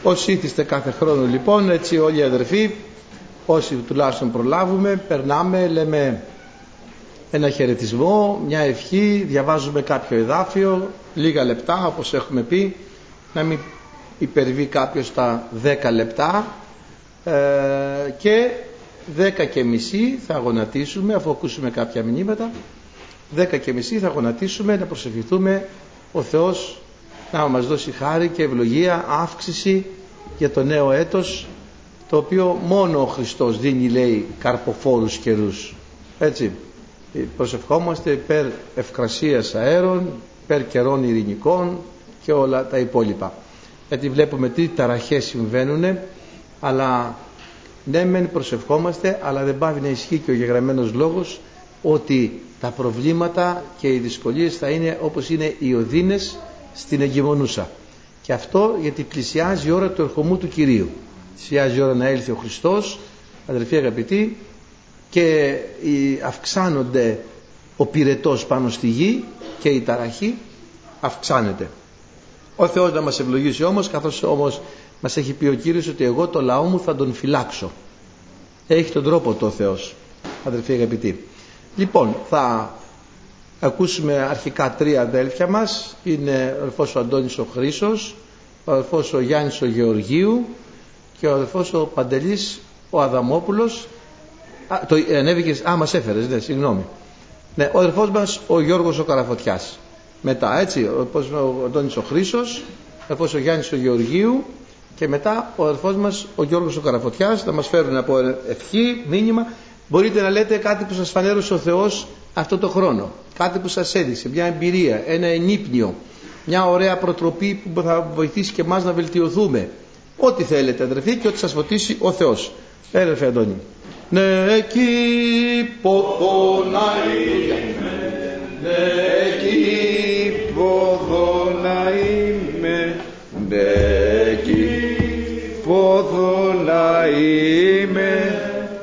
Όσοι ήθιστε κάθε χρόνο λοιπόν, έτσι όλοι οι αδερφοί, όσοι τουλάχιστον προλάβουμε, περνάμε, λέμε ένα χαιρετισμό, μια ευχή, διαβάζουμε κάποιο εδάφιο, λίγα λεπτά όπως έχουμε πει, να μην υπερβεί κάποιος τα 10 λεπτά, και 10:30 θα γονατίσουμε, αφού ακούσουμε κάποια μηνύματα, 10:30 θα γονατίσουμε, να προσευχηθούμε ο Θεός να μας δώσει χάρη και ευλογία, αύξηση για το νέο έτος, το οποίο μόνο ο Χριστός δίνει, λέει, καρποφόρους καιρούς. Έτσι, προσευχόμαστε υπέρ ευκρασίας αέρων, υπέρ καιρών ειρηνικών και όλα τα υπόλοιπα. Γιατί βλέπουμε τι ταραχές συμβαίνουν, αλλά ναι μεν προσευχόμαστε, αλλά δεν πάβει να ισχύει και ο γεγραμμένος λόγος ότι τα προβλήματα και οι δυσκολίες θα είναι όπως είναι οι οδύνες στην εγκυμονούσα. Και αυτό γιατί πλησιάζει η ώρα του ερχομού του Κυρίου. Πλησιάζει η ώρα να έλθει ο Χριστός, αδελφοί αγαπητοί, και αυξάνονται ο πυρετός πάνω στη γη και η ταραχή αυξάνεται. Ο Θεός να μας ευλογήσει όμως, καθώς όμως μας έχει πει ο Κύριος ότι εγώ το λαό μου θα τον φυλάξω. Έχει τον τρόπο το ο Θεός, αδελφοί αγαπητοί. Λοιπόν, θα ακούσουμε αρχικά 3 αδέλφια μας. Είναι ο αδελφός ο Αντώνης ο Χρήσος, ο αδελφός ο Γιάννης ο Γεωργίου και ο αδελφός ο Παντελής ο Αδαμόπουλος. Μας έφερες, ναι, συγγνώμη. Ναι, ο αδελφός μας ο Γιώργος ο Καραφωτιάς. Μετά, έτσι, ο Αντώνης ο Χρήσος, ο αδελφός ο Γιάννης ο Γεωργίου και μετά ο αδελφός μας ο Γιώργος ο Καραφωτιάς. Θα μας φέρουν από ευχή, μήνυμα. Μπορείτε να λέτε κάτι που σας φανέρωσε ο Θεός αυτό το χρόνο, κάτι που σας έδειξε, μια εμπειρία, ένα ενύπνιο, μια ωραία προτροπή που θα βοηθήσει και εμάς να βελτιωθούμε. Ό,τι θέλετε αδερφοί και ό,τι σας φωτίσει ο Θεός. Αδερφέ Αντώνη. Ναι, εκεί ποδό να είμαι, ναι, εκεί ποδό να είμαι, ναι, εκεί ποδό να είμαι,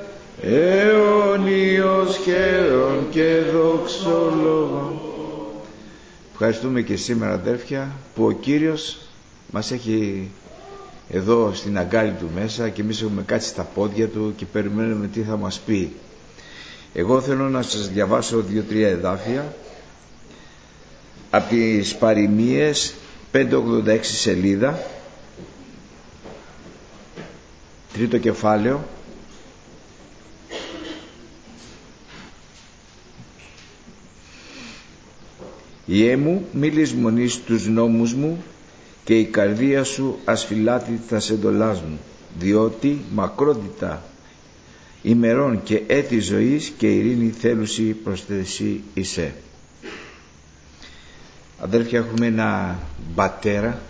αιώνιος χαίρον και δοξολογών. Ευχαριστούμε και σήμερα αδέρφια που ο Κύριος μας έχει εδώ στην αγκάλη του μέσα και εμείς έχουμε κάτσει στα πόδια του και περιμένουμε τι θα μας πει. Εγώ θέλω να σας διαβάσω 2-3 εδάφια από τις παροιμίες, 586 σελίδα, 3ο κεφάλαιο. «Ιε μου, μη λησμονείς τους νόμους μου και η καρδία σου ασφυλάτη τα εντολάς μου, διότι μακρότητα ημερών και έτη ζωής και ειρήνη θέλουσι προς εσύ εισέ». Αδέρφια, έχουμε ένα πατέρα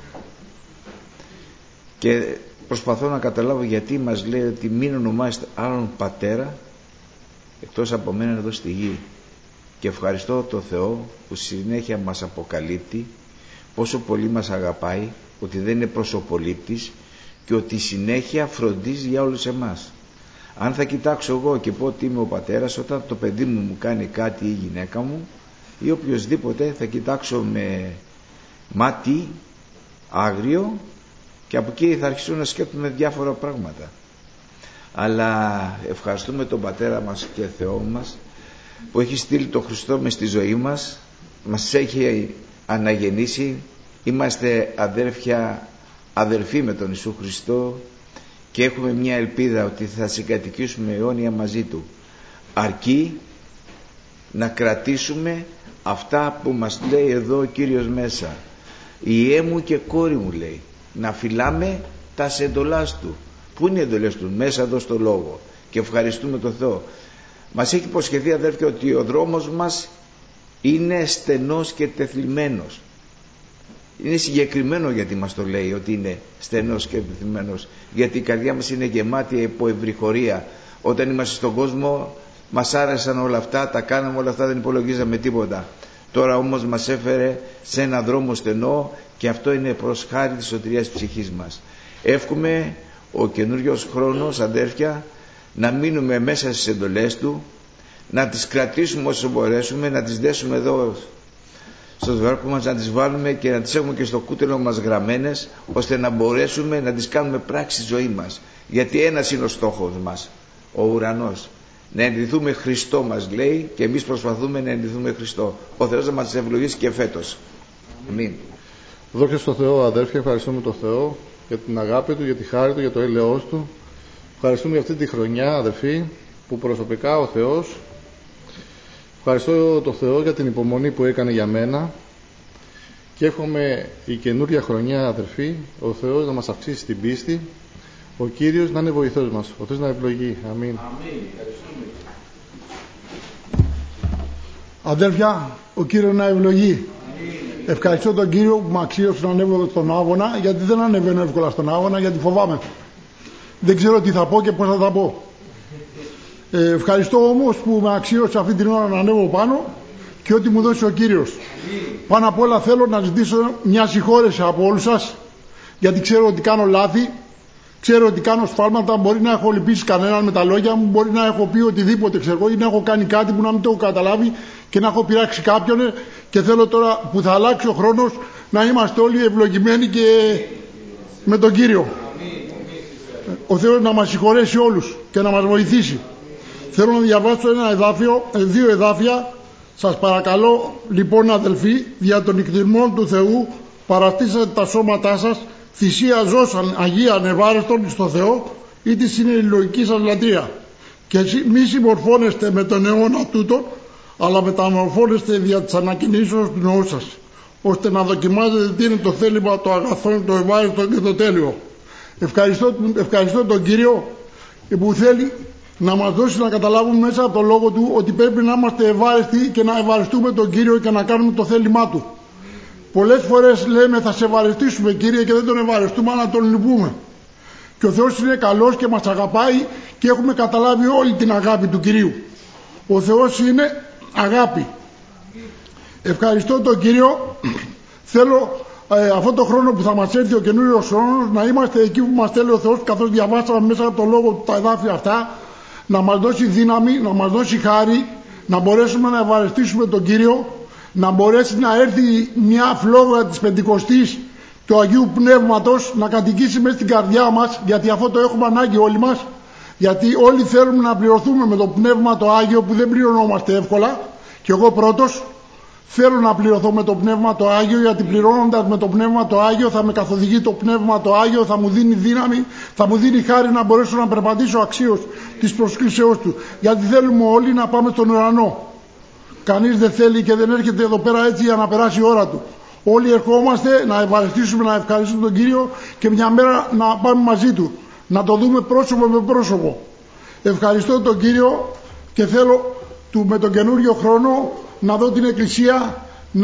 και προσπαθώ να καταλάβω γιατί μας λέει ότι μην ονομάζετε άλλον πατέρα εκτός από μένα εδώ στη γη. Και ευχαριστώ το Θεό που συνέχεια μας αποκαλύπτει πόσο πολύ μας αγαπάει, ότι δεν είναι προσωπολήπτης και ότι συνέχεια φροντίζει για όλους εμάς. Αν θα κοιτάξω εγώ και πω ότι είμαι ο πατέρας, όταν το παιδί μου κάνει κάτι ή η γυναίκα μου ή οποιοσδήποτε, θα κοιτάξω με μάτι άγριο και από εκεί θα αρχίσω να σκέφτομαι διάφορα πράγματα. Αλλά ευχαριστούμε τον πατέρα μας και Θεό μας που έχει στείλει τον Χριστό μες στη ζωή μας, μας έχει αναγεννήσει, είμαστε αδερφοί με τον Ιησού Χριστό και έχουμε μια ελπίδα ότι θα συγκατοικήσουμε αιώνια μαζί Του, αρκεί να κρατήσουμε αυτά που μας λέει εδώ ο Κύριος μέσα. «Ιέ μου και κόρη μου», λέει, να φυλάμε τα εντολάς Του. Πού είναι οι εντολές Του? Μέσα εδώ στο Λόγο. Και ευχαριστούμε τον Θεό. Μας έχει υποσχεθεί αδέρφια ότι ο δρόμος μας είναι στενός και τεθλιμμένος. Είναι συγκεκριμένο γιατί μας το λέει ότι είναι στενός και τεθλιμμένος, γιατί η καρδιά μας είναι γεμάτη από ευρυχωρία. Όταν είμαστε στον κόσμο μας άρεσαν όλα αυτά, τα κάναμε όλα αυτά, δεν υπολογίζαμε τίποτα. Τώρα όμως μας έφερε σε ένα δρόμο στενό και αυτό είναι προς χάρη της σωτηρίας της ψυχής μας. Εύχομαι ο καινούριος χρόνος αδέρφια να μείνουμε μέσα στις εντολές Του, να τις κρατήσουμε όσο μπορέσουμε, να τις δέσουμε εδώ στο δωδάρκο μας, να τις βάλουμε και να τις έχουμε και στο κούτελο μας γραμμένες, ώστε να μπορέσουμε να τις κάνουμε πράξη ζωή μας. Γιατί ένας είναι ο στόχος μας, ο ουρανός. Να ενδυθούμε Χριστό μας λέει, και εμείς προσπαθούμε να ενδυθούμε Χριστό. Ο Θεός να μας ευλογήσει και φέτος. Αμήν. Δόξα στον Θεό, αδέρφια, ευχαριστούμε τον Θεό για την αγάπη Του, για τη χάρη Του, για το έλεος Του. Ευχαριστούμε για αυτή τη χρονιά, αδερφοί, που προσωπικά ο Θεός, ευχαριστώ τον Θεό για την υπομονή που έκανε για μένα, και εύχομαι η καινούρια χρονιά, αδερφοί, ο Θεός να μας αυξήσει την πίστη, ο Κύριος να είναι βοηθός μας, ο Θεός να ευλογεί. Αμήν. Αμήν. Αδέρφια, ο Κύριος να ευλογεί. Ευχαριστώ τον Κύριο που με αξίωσε να ανέβω στον Άβωνα, γιατί δεν ανεβαίνω εύκολα στον Άβωνα, γιατί φοβάμαι. Δεν ξέρω τι θα πω και πώς θα τα πω. Ευχαριστώ όμως που με αξίωσε αυτή την ώρα να ανέβω πάνω και ό,τι μου δώσει ο Κύριος. Πάνω απ' όλα θέλω να ζητήσω μια συγχώρεση από όλους σας, γιατί ξέρω ότι κάνω λάθη, ξέρω ότι κάνω σφάλματα, μπορεί να έχω λυπήσει κανέναν με τα λόγια μου, μπορεί να έχω πει οτιδήποτε ξέρω ή να έχω κάνει κάτι που να μην το έχω καταλάβει και να έχω πειράξει κάποιον, και θέλω τώρα που θα αλλάξει ο χρόνος να είμαστε όλοι ευλογημένοι και με τον Κύριο. Ο Θεός να μας συγχωρέσει όλους και να μας βοηθήσει. Θέλω να διαβάσω ένα εδάφιο, δύο εδάφια. Σας παρακαλώ λοιπόν, αδελφοί, δια των εκτιμών του Θεού παραστήσατε τα σώματά σας θυσία ζώσαν αγία ανεβάρεστον στο Θεό, ή της είναι η λογική σας λατρεία. Και μη συμμορφώνεστε με τον αιώνα τούτο, αλλά μεταμορφώνεστε δια της ανακοινήσεως του νόου σας, ώστε να δοκιμάζετε τι είναι το θέλημα, το αγαθό, το ευάρεστο και το τέλειο. Ευχαριστώ τον Κύριο που θέλει να μας δώσει να καταλάβουμε μέσα από τον Λόγο Του ότι πρέπει να είμαστε ευάρεστοι και να ευαρεστούμε τον Κύριο και να κάνουμε το θέλημά Του. Πολλές φορές λέμε θα σε ευαρεστήσουμε Κύριε και δεν τον ευαρεστούμε, αλλά τον λυπούμε. Και ο Θεός είναι καλός και μας αγαπάει και έχουμε καταλάβει όλη την αγάπη του Κυρίου. Ο Θεός είναι αγάπη. Ευχαριστώ τον Κύριο. Θέλω αυτό το χρόνο που θα μας έρθει ο καινούριος χρόνος να είμαστε εκεί που μας θέλει ο Θεός, καθώς διαβάσαμε μέσα από τον Λόγο Του τα εδάφια αυτά, να μας δώσει δύναμη, να μας δώσει χάρη, να μπορέσουμε να ευαρεστήσουμε τον Κύριο, να μπορέσει να έρθει μια φλόγα της Πεντηκοστής του Αγίου Πνεύματος να κατοικήσει μέσα στην καρδιά μας, γιατί αυτό το έχουμε ανάγκη όλοι μας, γιατί όλοι θέλουμε να πληρωθούμε με το Πνεύμα το Άγιο που δεν πληρωνόμαστε εύκολα, και εγώ πρώτος θέλω να πληρωθώ με το Πνεύμα το Άγιο, γιατί πληρώνοντας με το Πνεύμα το Άγιο θα με καθοδηγεί το Πνεύμα το Άγιο, θα μου δίνει δύναμη, θα μου δίνει χάρη να μπορέσω να περπατήσω αξίως της προσκλήσεώς Του, γιατί θέλουμε όλοι να πάμε στον ουρανό. Κανείς δεν θέλει και δεν έρχεται εδώ πέρα έτσι για να περάσει η ώρα του. Όλοι ερχόμαστε να ευχαριστήσουμε, να ευχαριστούμε τον Κύριο και μια μέρα να πάμε μαζί Του, να το δούμε πρόσωπο με πρόσωπο. Ευχαριστώ τον Κύριο και θέλω με τον καινούριο χρόνο να δω την Εκκλησία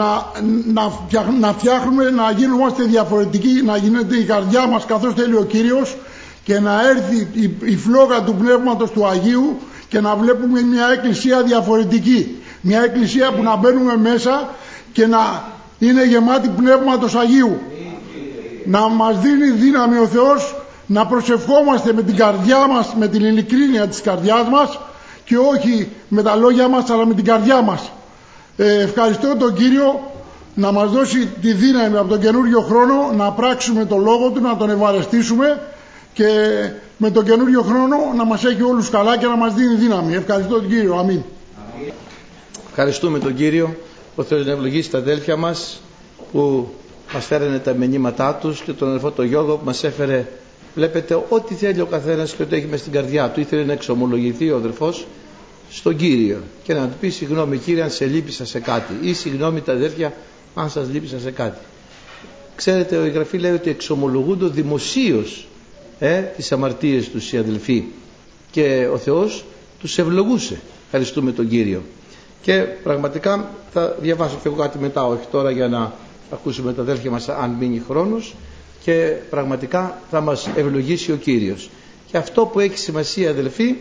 να φτιάχνουμε, να γίνομαστε διαφορετικοί, να γίνεται η καρδιά μας καθώς θέλει ο Κύριος, και να έρθει η φλόγα του Πνεύματος του Αγίου και να βλέπουμε μια Εκκλησία διαφορετική. Μια Εκκλησία που να μπαίνουμε μέσα και να είναι γεμάτη Πνεύματος Αγίου. Να μας δίνει δύναμη ο Θεός να προσευχόμαστε με την καρδιά μας, με την ειλικρίνεια της καρδιάς μας, και όχι με τα λόγια μας, αλλά με την καρδιά μας. Ευχαριστώ τον Κύριο να μας δώσει τη δύναμη από τον καινούριο χρόνο να πράξουμε το Λόγο Του, να τον ευαρεστήσουμε, και με τον καινούριο χρόνο να μας έχει όλους καλά και να μας δίνει δύναμη. Ευχαριστώ τον Κύριο. Αμήν. Ευχαριστούμε τον Κύριο. Ο Θεός να ευλογήσει τα αδέλφια μας που μας φέρανε τα μηνύματά τους, και τον αδελφό τον Γιώργο που μας έφερε. Βλέπετε, ό,τι θέλει ο καθένας και ό,τι έχει μες στην καρδιά του. Ήθελε να εξομολογηθεί ο αδελφός στον Κύριο και να του πει συγγνώμη Κύριε αν σε λύπησα σε κάτι, ή συγγνώμη τα αδέρφια αν σας λύπησα σε κάτι. Ξέρετε, η Γραφή λέει ότι εξομολογούνται δημοσίως τις αμαρτίες τους οι αδελφοί, και ο Θεός τους ευλογούσε. Ευχαριστούμε τον Κύριο. Και πραγματικά θα διαβάσω και εγώ κάτι μετά, όχι τώρα, για να ακούσουμε τα αδέλφια μας αν μείνει χρόνος, και πραγματικά θα μας ευλογήσει ο Κύριος. Και αυτό που έχει σημασία, αδελφοί,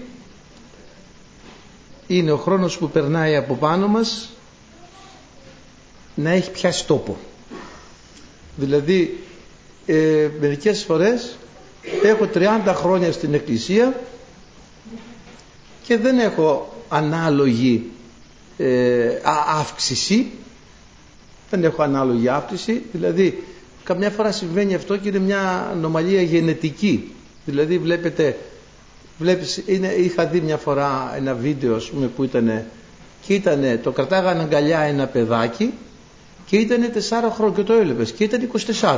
είναι ο χρόνος που περνάει από πάνω μας να έχει πιάσει τόπο. Δηλαδή μερικές φορές έχω 30 χρόνια στην Εκκλησία και δεν έχω ανάλογη αύξηση, δεν έχω ανάλογη άφτιση, δηλαδή καμιά φορά συμβαίνει αυτό και είναι μια ανομαλία γενετική. Δηλαδή είχα δει μια φορά ένα βίντεο, ας πούμε, που το κρατάγανε αγκαλιά ένα παιδάκι και ήταν 4 χρόνια και το έβλεπες και ήταν 24.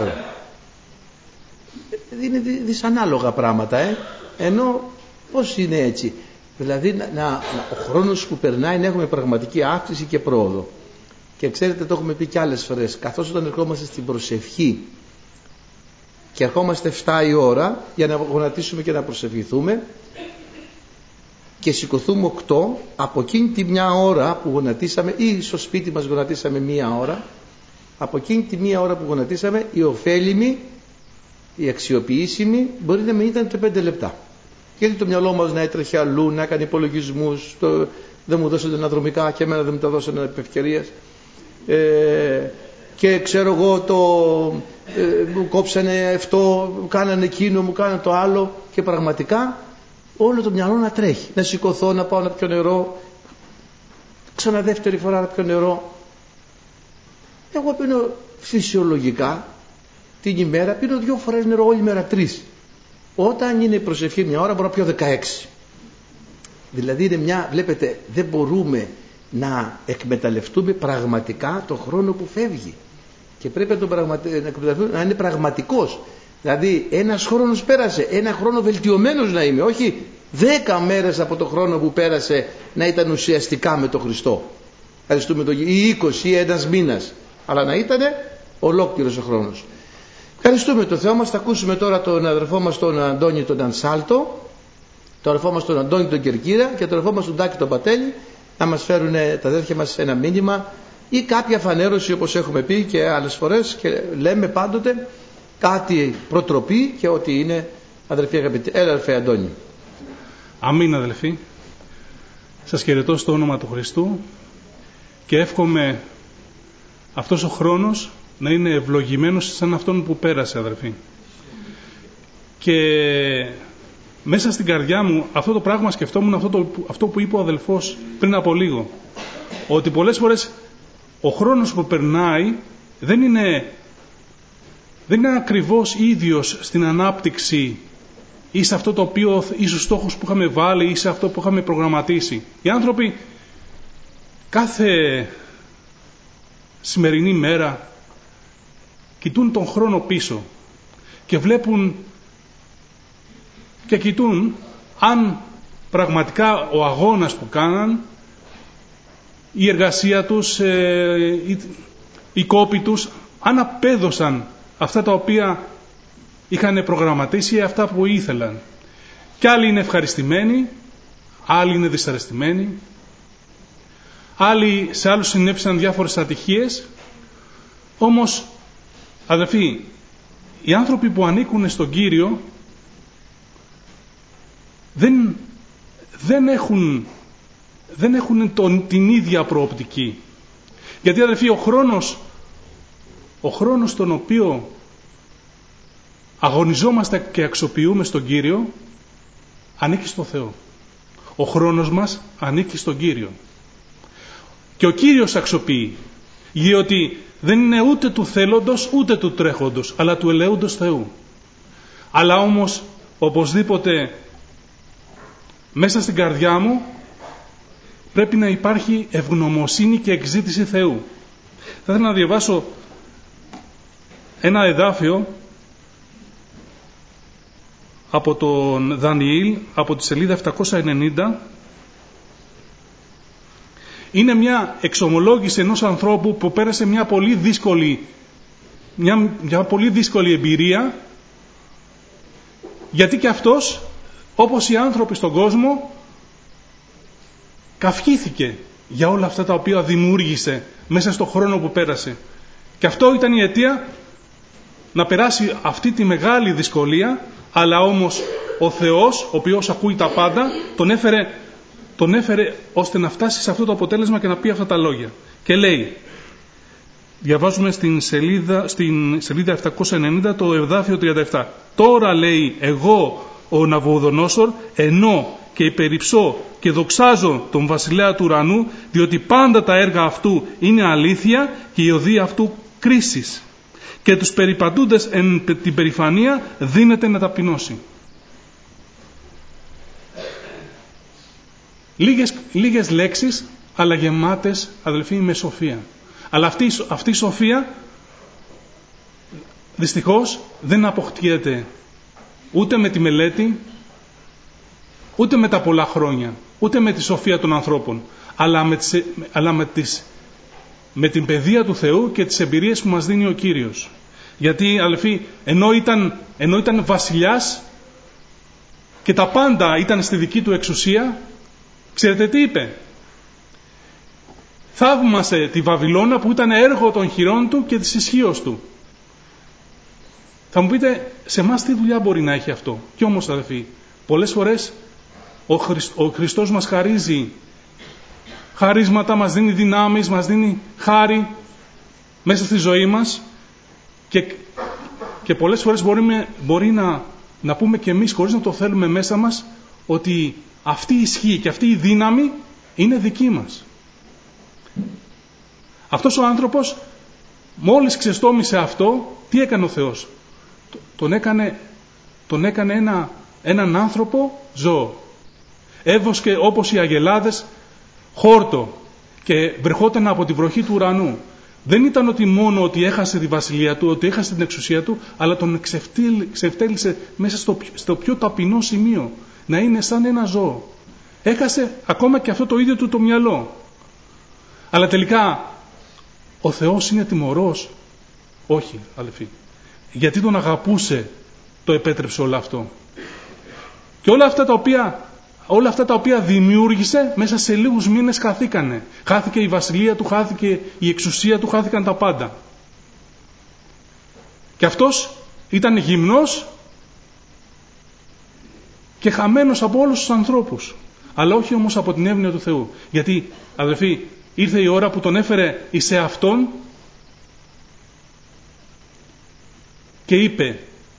Είναι δυσανάλογα πράγματα, ενώ πώς είναι έτσι? Δηλαδή ο χρόνος που περνάει να έχουμε πραγματική αύξηση και πρόοδο. Και ξέρετε, το έχουμε πει και άλλες φορές, καθώς όταν ερχόμαστε στην προσευχή και ερχόμαστε 7 η ώρα για να γονατίσουμε και να προσευχηθούμε και σηκωθούμε 8, από εκείνη τη μια ώρα που γονατίσαμε, ή στο σπίτι μας γονατίσαμε 1 ώρα, από εκείνη τη 1 ώρα που γονατίσαμε, η ωφέλιμη, η αξιοποιήσιμη μπορεί να μην ήταν και 5 λεπτά. Γιατί το μυαλό μας να έτρεχε αλλού, να έκανε υπολογισμούς, δεν μου δώσανε αναδρομικά και εμένα δεν μου τα δώσανε επ' ευκαιρίας. Και ξέρω εγώ μου κόψανε αυτό, μου κάνανε εκείνο, μου κάνανε το άλλο, και πραγματικά όλο το μυαλό να τρέχει. Να σηκωθώ, να πάω να πιω νερό, ξανά δεύτερη φορά να πιω νερό. Εγώ πίνω φυσιολογικά την ημέρα, πίνω 2 φορές νερό όλη μέρα, 3. Όταν είναι η προσευχή 1 ώρα μπορώ να πιω 16. Δηλαδή βλέπετε, δεν μπορούμε να εκμεταλλευτούμε πραγματικά το χρόνο που φεύγει. Και πρέπει να εκμεταλλευτούμε, να είναι πραγματικός. Δηλαδή ένας χρόνος πέρασε, 1 χρόνο βελτιωμένος να είμαι, όχι 10 μέρες από το χρόνο που πέρασε να ήταν ουσιαστικά με τον Χριστό. Ευχαριστούμε τον Κύριο. Ή 20 ή 1 μήνας. Αλλά να ήταν ολόκληρος ο χρόνος. Ευχαριστούμε τον Θεό μας. Θα ακούσουμε τώρα τον αδερφό μας τον Αντώνη τον Ανσάλτο, τον αδερφό μας τον Αντώνη τον Κερκύρα και τον αδερφό μας τον Τάκη τον Πατέλη, να μας φέρουν τα αδέρφια μας ένα μήνυμα ή κάποια φανέρωση, όπως έχουμε πει και άλλες φορές και λέμε πάντοτε, κάτι προτροπή και ότι είναι αδερφοί αγαπητοί. Έλα αδερφέ Αντώνη. Αμήν αδελφοί. Σας χαιρετώ στο όνομα του Χριστού και εύχομαι αυτός ο χρόνος να είναι ευλογημένος σαν αυτόν που πέρασε, αδερφοί. Και μέσα στην καρδιά μου αυτό το πράγμα σκεφτόμουν, αυτό που είπε ο αδελφός πριν από λίγο, ότι πολλές φορές ο χρόνος που περνάει δεν είναι ακριβώς ίδιος στην ανάπτυξη ή σε αυτό το οποίο, ή στους στόχους που είχαμε βάλει ή σε αυτό που είχαμε προγραμματίσει. Οι άνθρωποι κάθε σημερινή μέρα κοιτούν τον χρόνο πίσω και βλέπουν και κοιτούν αν πραγματικά ο αγώνας που κάναν, η εργασία τους, οι κόποι τους, αν απέδωσαν αυτά τα οποία είχαν προγραμματίσει ή αυτά που ήθελαν. Και άλλοι είναι ευχαριστημένοι, άλλοι είναι δυσαρεστημένοι, άλλοι, σε άλλους συνέβησαν διάφορες ατυχίες. Όμως αδελφοί, οι άνθρωποι που ανήκουν στον Κύριο δεν έχουν την ίδια προοπτική. Γιατί αδελφοί, ο χρόνος τον οποίο αγωνιζόμαστε και αξιοποιούμε στον Κύριο ανήκει στο Θεό. Ο χρόνος μας ανήκει στον Κύριο. Και ο Κύριος αξιοποιεί, διότι δεν είναι ούτε του θέλοντος ούτε του τρέχοντος, αλλά του ελέοντος Θεού. Αλλά όμως οπωσδήποτε μέσα στην καρδιά μου πρέπει να υπάρχει ευγνωμοσύνη και εκζήτηση Θεού. Θα ήθελα να διαβάσω ένα εδάφιο από τον Δανιήλ, από τη σελίδα 790. Είναι μια εξομολόγηση ενός ανθρώπου που πέρασε μια πολύ δύσκολη εμπειρία, γιατί και αυτός, όπως οι άνθρωποι στον κόσμο, καυχήθηκε για όλα αυτά τα οποία δημιούργησε μέσα στον χρόνο που πέρασε. Και αυτό ήταν η αιτία να περάσει αυτή τη μεγάλη δυσκολία, αλλά όμως ο Θεός, ο οποίος ακούει τα πάντα, τον έφερε ώστε να φτάσει σε αυτό το αποτέλεσμα και να πει αυτά τα λόγια. Και λέει, διαβάζουμε στην σελίδα 790 το εδάφιο 37. Τώρα λέει, εγώ ο Ναβοουδονόσορ, ενώ και υπερυψώ και δοξάζω τον βασιλέα του ουρανού, διότι πάντα τα έργα αυτού είναι αλήθεια και η οδή αυτού κρίσης. Και τους περιπατούντες εν την περηφανία δίνεται να ταπεινώσει. Λίγες λέξεις, αλλά γεμάτες, αδελφοί, με σοφία. Αλλά αυτή η σοφία, δυστυχώς, δεν αποκτιέται ούτε με τη μελέτη, ούτε με τα πολλά χρόνια, ούτε με τη σοφία των ανθρώπων, αλλά με την παιδεία του Θεού και τις εμπειρίες που μας δίνει ο Κύριος. Γιατί, αδελφοί, ενώ ήταν βασιλιάς και τα πάντα ήταν στη δική του εξουσία, ξέρετε τι είπε? Θαύμασε τη Βαβυλώνα που ήταν έργο των χειρών του και της ισχύως του. Θα μου πείτε, σε εμάς τι δουλειά μπορεί να έχει αυτό? Κι όμως, αδελφοί, πολλές φορές ο Χριστός μας χαρίζει χαρίσματα, μας δίνει δυνάμεις, μας δίνει χάρη μέσα στη ζωή μας και πολλές φορές μπορεί να πούμε και εμείς, χωρίς να το θέλουμε μέσα μας, ότι αυτή η ισχύ και αυτή η δύναμη είναι δική μας. Αυτός ο άνθρωπος, μόλις ξεστόμησε αυτό, τι έκανε ο Θεός? Τον έκανε έναν άνθρωπο ζώο. Έβοσκε όπως οι αγελάδες χόρτο και βρεχόταν από τη βροχή του ουρανού. Δεν ήταν ότι μόνο ότι έχασε τη βασιλεία του, ότι έχασε την εξουσία του, αλλά τον ξεφτέλισε μέσα στο πιο ταπεινό σημείο. Να είναι σαν ένα ζώο. Έχασε ακόμα και αυτό το ίδιο του το μυαλό. Αλλά τελικά ο Θεός είναι τιμωρός? Όχι, αδελφοί. Γιατί τον αγαπούσε, το επέτρεψε όλο αυτό. Και όλα αυτά τα οποία δημιούργησε, μέσα σε λίγους μήνες χαθήκανε. Χάθηκε η βασιλεία του, χάθηκε η εξουσία του, χάθηκαν τα πάντα. Και αυτός ήταν γυμνός και χαμένος από όλους τους ανθρώπους. Αλλά όχι όμως από την εύνοια του Θεού. Γιατί, αδελφοί, ήρθε η ώρα που τον έφερε εις εαυτόν και είπε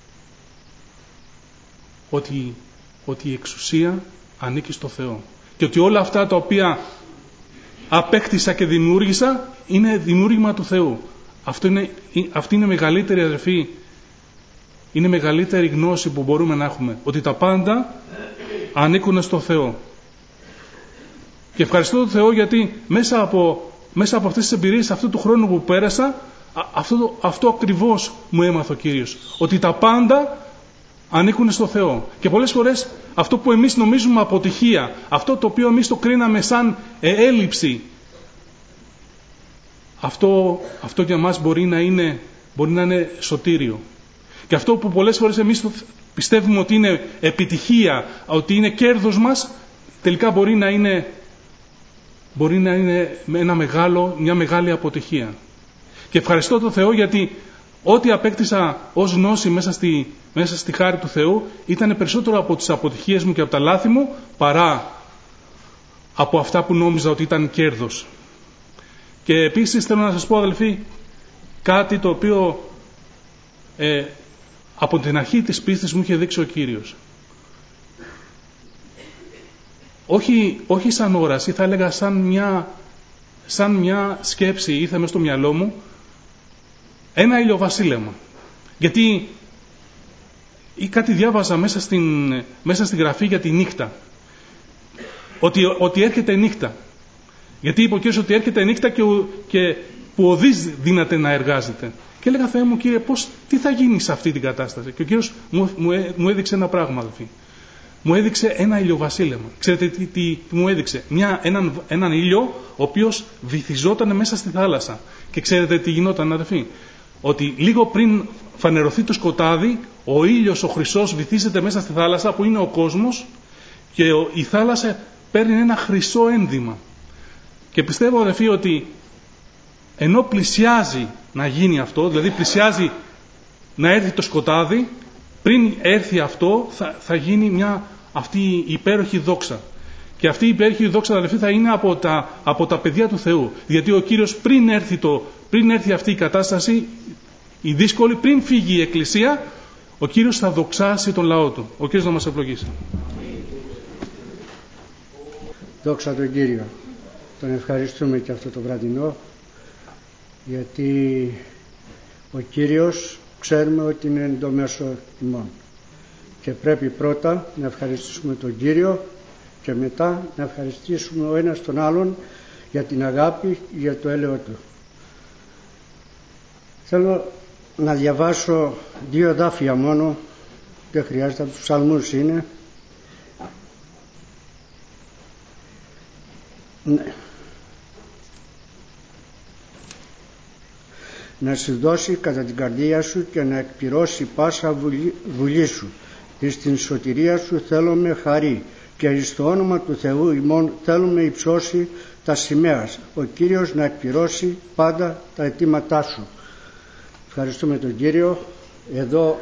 ότι η εξουσία ανήκει στο Θεό. Και ότι όλα αυτά τα οποία απέκτησα και δημιούργησα είναι δημιούργημα του Θεού. Αυτή είναι μεγαλύτερη, αδελφοί, είναι μεγαλύτερη γνώση που μπορούμε να έχουμε. Ότι τα πάντα ανήκουν στο Θεό. Και ευχαριστώ τον Θεό γιατί μέσα από αυτές τις εμπειρίες αυτού του χρόνου που πέρασα, αυτό ακριβώς μου έμαθε ο Κύριος. Ότι τα πάντα ανήκουν στο Θεό. Και πολλές φορές αυτό που εμείς νομίζουμε αποτυχία, αυτό το οποίο εμείς το κρίναμε σαν έλλειψη, αυτό για μας μπορεί να είναι σωτήριο. Και αυτό που πολλές φορές εμείς πιστεύουμε ότι είναι επιτυχία, ότι είναι κέρδος μας, τελικά μπορεί να είναι μια μεγάλη αποτυχία. Και ευχαριστώ τον Θεό γιατί ό,τι απέκτησα ως γνώση μέσα στη χάρη του Θεού ήταν περισσότερο από τις αποτυχίες μου και από τα λάθη μου παρά από αυτά που νόμιζα ότι ήταν κέρδος. Και επίσης θέλω να σας πω, αδελφοί, κάτι το οποίο από την αρχή της πίστης μου είχε δείξει ο Κύριος. Όχι σαν όραση, θα έλεγα σαν μια σκέψη ήρθε μες στο μυαλό μου, ένα ηλιοβασίλεμα. Γιατί ή κάτι διάβαζα μέσα στη γραφή για τη νύχτα. Ότι έρχεται νύχτα. Γιατί είπε ο Κύριος ότι έρχεται νύχτα και που ο Δής δύναται να εργάζεται. Και έλεγα, Θεέ μου, Κύριε, τι θα γίνει σε αυτή την κατάσταση? Και ο Κύριος μου έδειξε ένα πράγμα, αδελφοί. Μου έδειξε ένα ηλιοβασίλεμα. Ξέρετε τι μου έδειξε? Έναν ήλιο ο οποίος βυθιζόταν μέσα στη θάλασσα. Και ξέρετε τι γινόταν, αδελφοί? Ότι λίγο πριν φανερωθεί το σκοτάδι, ο ήλιος ο χρυσός βυθίζεται μέσα στη θάλασσα που είναι ο κόσμος και η θάλασσα παίρνει ένα χρυσό ένδυμα. Και πιστεύω, αδελφοί, ότι ενώ πλησιάζει να γίνει αυτό, δηλαδή πλησιάζει να έρθει το σκοτάδι, πριν έρθει αυτό θα γίνει αυτή η υπέροχη δόξα. Και αυτή η υπέροχη δόξα, αδελφοί, θα είναι από τα παιδιά του Θεού. Γιατί ο Κύριος πριν έρθει αυτή η κατάσταση, η δύσκολη, πριν φύγει η Εκκλησία, ο Κύριος θα δοξάσει τον λαό του. Ο Κύριος να μας ευλογήσει. Δόξα τον Κύριο. Τον ευχαριστούμε και αυτό το βραδινό, γιατί ο Κύριος ξέρουμε ότι είναι το μέσο ημών. Και πρέπει πρώτα να ευχαριστήσουμε τον Κύριο και μετά να ευχαριστήσουμε ο ένας τον άλλον για την αγάπη, για το έλεο του. Θέλω να διαβάσω 2 εδάφια μόνο, δεν χρειάζεται, από τους ψαλμούς είναι. Ναι. Να σου δώσει κατά την καρδία σου και να εκπληρώσει πάσα βουλή σου. Εις την σωτηρία σου θέλουμε χαρί και εις το όνομα του Θεού ημών θέλουμε υψώσει τα σημαίας. Ο Κύριος να εκπληρώσει πάντα τα αιτήματά σου. Ευχαριστούμε τον Κύριο. Εδώ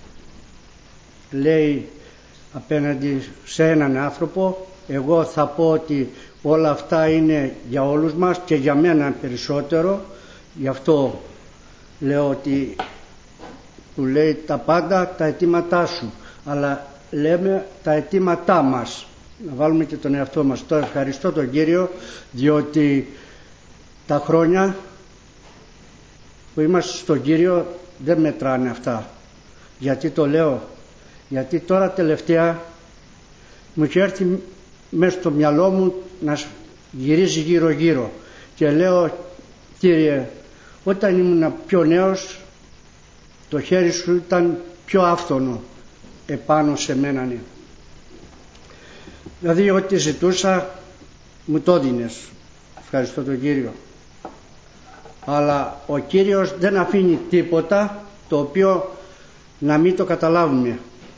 λέει απέναντι σε έναν άνθρωπο, εγώ θα πω ότι όλα αυτά είναι για όλους μας και για μένα περισσότερο, γι' αυτό λέω ότι που λέει τα πάντα τα αιτήματά σου, αλλά λέμε τα αιτήματά μας, να βάλουμε και τον εαυτό μας. Τώρα ευχαριστώ τον Κύριο, διότι τα χρόνια που είμαστε στον Κύριο δεν μετράνε αυτά. Γιατί το λέω? Γιατί τώρα τελευταία μου έχει έρθει μέσα στο μυαλό μου να γυρίζει γύρω γύρω και λέω, Κύριε, όταν ήμουν πιο νέος το χέρι σου ήταν πιο άφθονο επάνω σε μένα. Ναι. Δηλαδή ό,τι ζητούσα μου το δίνες. Ευχαριστώ τον Κύριο. Αλλά ο Κύριος δεν αφήνει τίποτα το οποίο να μην το καταλάβουμε.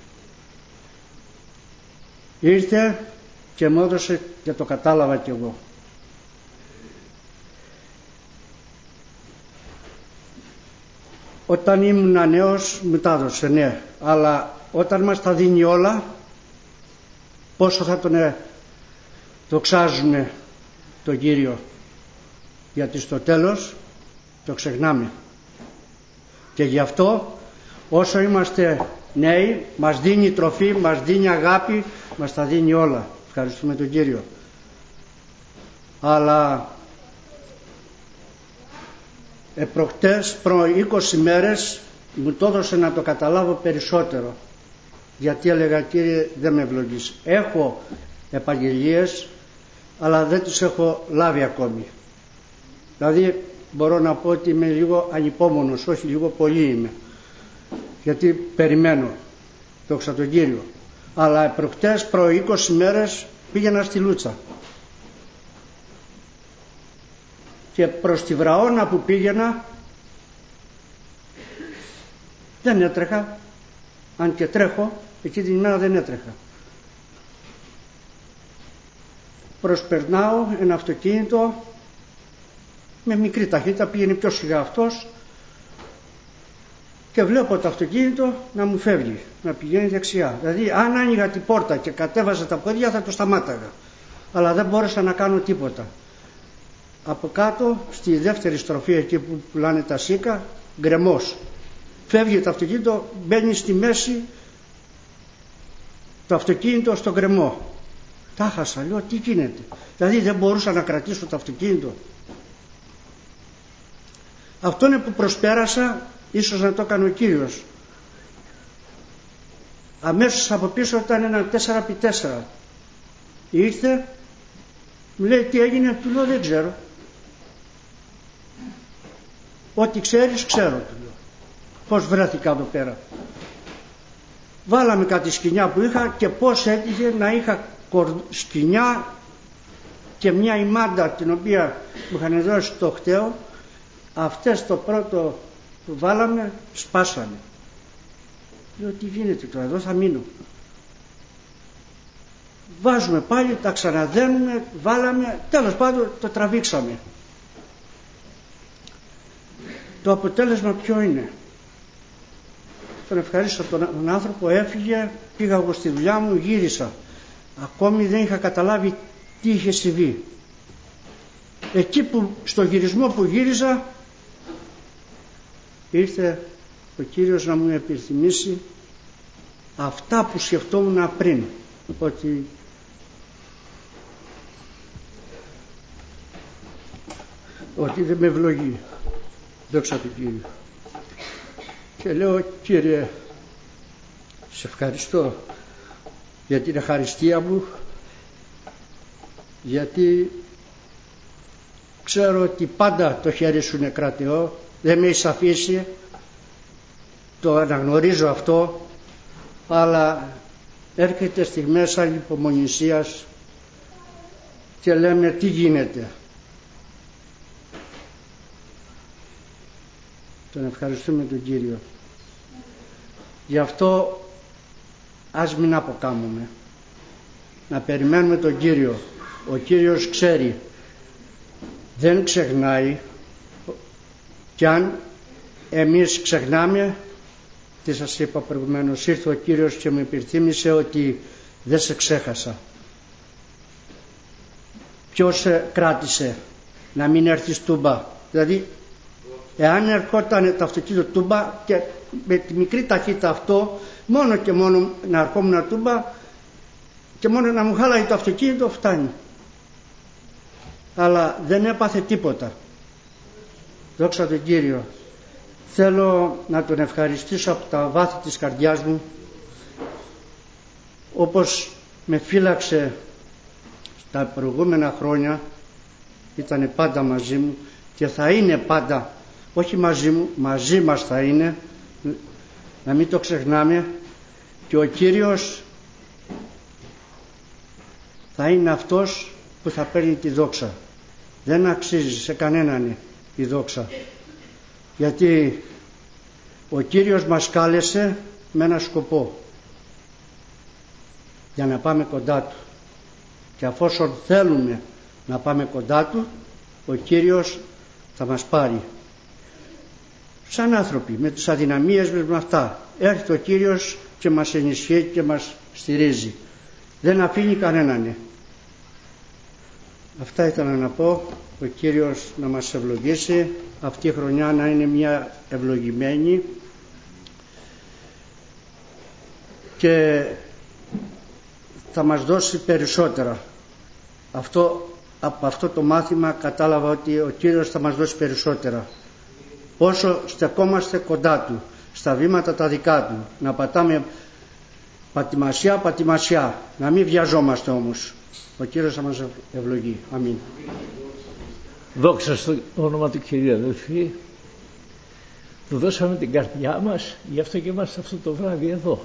Ήρθε και μου έδωσε και το κατάλαβα κι εγώ. Όταν ήμουν νέος μου τα έδωσε, ναι, αλλά όταν μας τα δίνει όλα, πόσο θα τον δοξάζουμε τον Κύριο, γιατί στο τέλος το ξεχνάμε. Και γι' αυτό όσο είμαστε νέοι μας δίνει τροφή, μας δίνει αγάπη, μας τα δίνει όλα. Ευχαριστούμε τον Κύριο. Αλλά προχτές, προ 20 μέρες μου το έδωσε να το καταλάβω περισσότερο, γιατί έλεγα, Κύριε, δεν με ευλογείς. Έχω επαγγελίες αλλά δεν τις έχω λάβει ακόμη. Δηλαδή μπορώ να πω ότι είμαι λίγο ανυπόμονος, όχι λίγο, πολύ είμαι, γιατί περιμένω, δόξα τον Κύριο. Αλλά προχτές, προ 20 μέρες πήγαινα στη Λούτσα και προς τη Βραώνα που πήγαινα δεν έτρεχα, αν και τρέχω, εκεί την ημέρα δεν έτρεχα. Προσπερνάω ένα αυτοκίνητο με μικρή ταχύτητα, πήγαινε πιο σιγά αυτός και βλέπω το αυτοκίνητο να μου φεύγει, να πηγαίνει δεξιά. Δηλαδή αν άνοιγα την πόρτα και κατέβαζα τα πόδια θα το σταμάταγα, αλλά δεν μπόρεσα να κάνω τίποτα. Από κάτω στη δεύτερη στροφή, εκεί που πουλάνε τα σίκα, γκρεμός. Φεύγει το αυτοκίνητο, μπαίνει στη μέση το αυτοκίνητο στο γκρεμό. Τα χάσα, λέω, τι γίνεται? Δηλαδή δεν μπορούσα να κρατήσω το αυτοκίνητο. Αυτό είναι που προσπέρασα, ίσως να το έκανε ο Κύριος. Αμέσως από πίσω ήταν ένα 4x4. Ήρθε, μου λέει, τι έγινε? Του λέω, δεν ξέρω. Ό,τι ξέρεις ξέρω, του λέω. Πώς βρέθηκα εδώ πέρα? Βάλαμε κάτι σκοινιά που είχα και πώς έτυχε να είχα σκοινιά και μια ημάντα την οποία μου είχαν δώσει το χταίο. Αυτές το πρώτο που βάλαμε σπάσανε. Λέω, τι γίνεται τώρα, εδώ θα μείνω. Βάζουμε πάλι, τα ξαναδένουμε, βάλαμε, τέλος πάντων το τραβήξαμε. Το αποτέλεσμα ποιο είναι? Τον ευχαρίστησα τον άνθρωπο, έφυγε, πήγα εγώ στη δουλειά μου, γύρισα. Ακόμη δεν είχα καταλάβει τι είχε συμβεί. Εκεί που στο γυρισμό που γύριζα ήρθε ο Κύριος να μου επιθυμήσει αυτά που σκεφτόμουν πριν, ότι ότι δεν με ευλογεί. Δόξα του Κύριου. Και λέω, Κύριε, σε ευχαριστώ για την ευχαριστία μου, γιατί ξέρω ότι πάντα το χέρι σου είναι κρατεό, δεν με έχεις αφήσει, το αναγνωρίζω αυτό, αλλά έρχεται στιγμές ανυπομονησίας και λέμε τι γίνεται. Τον ευχαριστούμε τον Κύριο. Γι' αυτό ας μην αποκάμουμε. Να περιμένουμε τον Κύριο. Ο Κύριος ξέρει. Δεν ξεχνάει. Κι αν εμείς ξεχνάμε, τι σας είπα προηγουμένως, ήρθε ο Κύριος και μου υπενθύμησε ότι δεν σε ξέχασα. Ποιος σε κράτησε να μην έρθεις Τούμπα? Δηλαδή, εάν ερχόταν το αυτοκίνητο Τούμπα και με τη μικρή ταχύτητα αυτό, μόνο και μόνο να ερχόμουν Τούμπα και μόνο να μου χάλαγε το αυτοκίνητο, φτάνει. Αλλά δεν έπαθε τίποτα. Δόξα τον Κύριο. Θέλω να τον ευχαριστήσω από τα βάθη της καρδιάς μου, όπως με φύλαξε τα προηγούμενα χρόνια, ήταν πάντα μαζί μου και θα είναι πάντα, όχι μαζί μου, μαζί μας θα είναι, να μην το ξεχνάμε. Και ο Κύριος θα είναι αυτός που θα παίρνει τη δόξα. Δεν αξίζει σε κανέναν η δόξα, γιατί ο Κύριος μας κάλεσε με ένα σκοπό, για να πάμε κοντά Του, και αφόσον θέλουμε να πάμε κοντά Του, ο Κύριος θα μας πάρει σαν άνθρωποι, με τις αδυναμίες μας, με αυτά. Έρχεται ο Κύριος και μας ενισχύει και μας στηρίζει, δεν αφήνει κανέναν. Αυτά ήθελα να πω. Ο Κύριος να μας ευλογήσει, αυτή η χρονιά να είναι μια ευλογημένη και θα μας δώσει περισσότερα. Από αυτό το μάθημα κατάλαβα ότι ο Κύριος θα μας δώσει περισσότερα. Όσο στεκόμαστε κοντά Του, στα βήματα τα δικά Του, να πατάμε πατημασιά, να μην βιαζόμαστε όμως. Ο Κύριος θα μας ευλογεί. Αμήν. Δόξα στο όνομα του Κυρίου, αδελφοί. Του δώσαμε την καρδιά μας, γι' αυτό και είμαστε αυτό το βράδυ εδώ.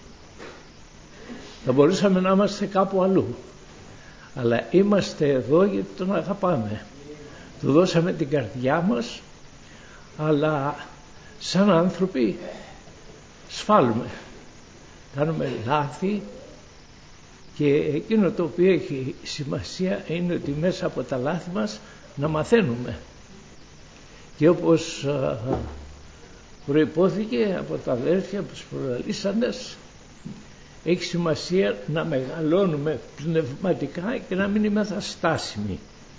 Θα μπορούσαμε να είμαστε κάπου αλλού, αλλά είμαστε εδώ γιατί τον αγαπάμε. Του δώσαμε την καρδιά μας, αλλά σαν άνθρωποι σφάλουμε, κάνουμε λάθη, και εκείνο το οποίο έχει σημασία είναι ότι μέσα από τα λάθη μας να μαθαίνουμε. Και όπως προϋπόθηκε από τα αδέρφια, από τους προλαλήσαντες, έχει σημασία να μεγαλώνουμε πνευματικά και να μην είμαστε στάσιμοι.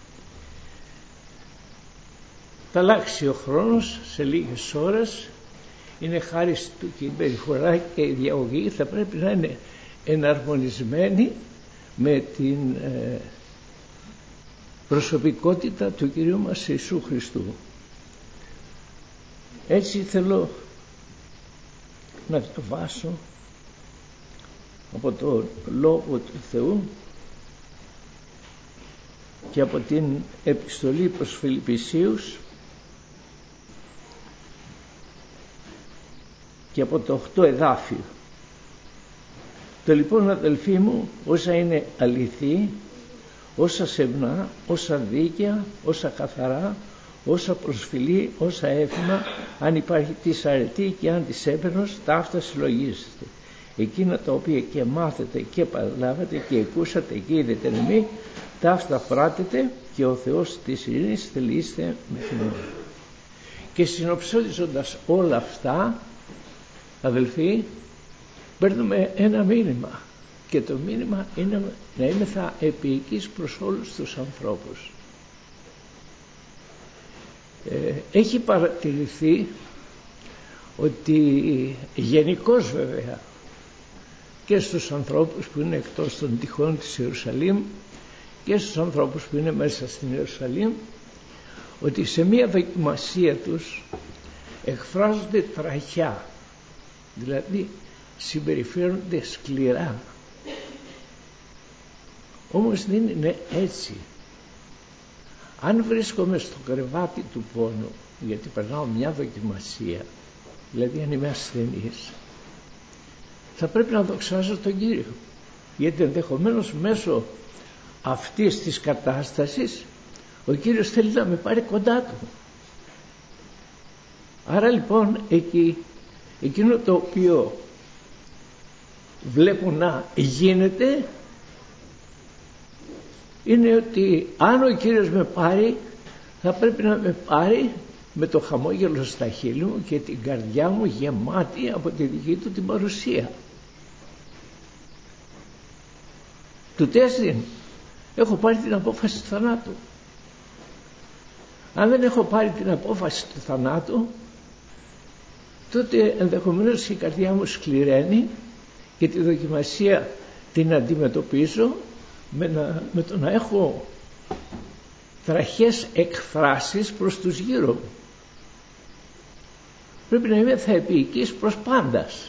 Θα αλλάξει ο χρόνος σε λίγες ώρες, είναι χάρη του και η περιφορά και η διαγωγή θα πρέπει να είναι εναρμονισμένη με την προσωπικότητα του Κυρίου μας Ιησού Χριστού. Έτσι θέλω να διαβάσω από το Λόγο του Θεού και από την επιστολή προς Φιλιππισίους και από το 8 εδάφιο. Το λοιπόν, αδελφοί μου, όσα είναι αληθή, όσα σεμνά, όσα δίκαια, όσα καθαρά, όσα προσφυλή, όσα έθιμα, αν υπάρχει της αρετή και αν της έπαινος, τα αυτά συλλογίζεστε. Εκείνα τα οποία και μάθετε και παραλάβατε και ακούσατε και είδετε εμείς, τα αυτά πράτετε, και ο Θεός της ειρήνης θελείστε με θυμό. Και συνοψίζοντας όλα αυτά, αδελφοί, παίρνουμε ένα μήνυμα, και το μήνυμα είναι να είμεθα επίοικείς προς όλους τους ανθρώπους. Έχει παρατηρηθεί ότι γενικώς βέβαια και στους ανθρώπους που είναι εκτός των τυχών της Ιερουσαλήμ και στους ανθρώπους που είναι μέσα στην Ιερουσαλήμ, ότι σε μία δοκιμασία τους εκφράζονται τραχιά, δηλαδή συμπεριφέρονται σκληρά. Όμως δεν είναι έτσι. Αν βρίσκομαι στο κρεβάτι του πόνου, γιατί περνάω μια δοκιμασία, δηλαδή αν είμαι ασθενής, θα πρέπει να δοξάζω τον Κύριο, γιατί ενδεχομένως μέσω αυτής της κατάστασης ο Κύριος θέλει να με πάρει κοντά του. Άρα λοιπόν εκείνο το οποίο βλέπω να γίνεται είναι ότι αν ο Κύριος με πάρει, θα πρέπει να με πάρει με το χαμόγελο στα χείλη μου και την καρδιά μου γεμάτη από τη δική του την παρουσία. Του τέστην έχω πάρει την απόφαση του θανάτου. Αν δεν έχω πάρει την απόφαση του θανάτου, τότε ενδεχομένως η καρδιά μου σκληραίνει και τη δοκιμασία την αντιμετωπίζω με το να έχω τραχές εκφράσεις προς τους γύρω μου. Πρέπει να είμαι θεεπιικής προς πάντας.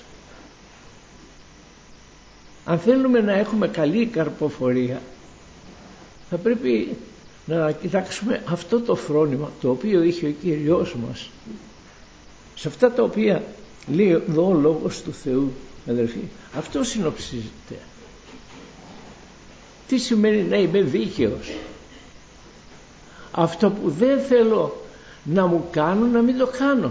Αν θέλουμε να έχουμε καλή καρποφορία, θα πρέπει να κοιτάξουμε αυτό το φρόνημα το οποίο είχε ο Κύριος μας. Σε αυτά τα οποία λέει εδώ ο Λόγος του Θεού, αδελφοί, αυτό συνοψίζεται. Τι σημαίνει να είμαι δίκαιος? Αυτό που δεν θέλω να μου κάνουν, να μην το κάνω.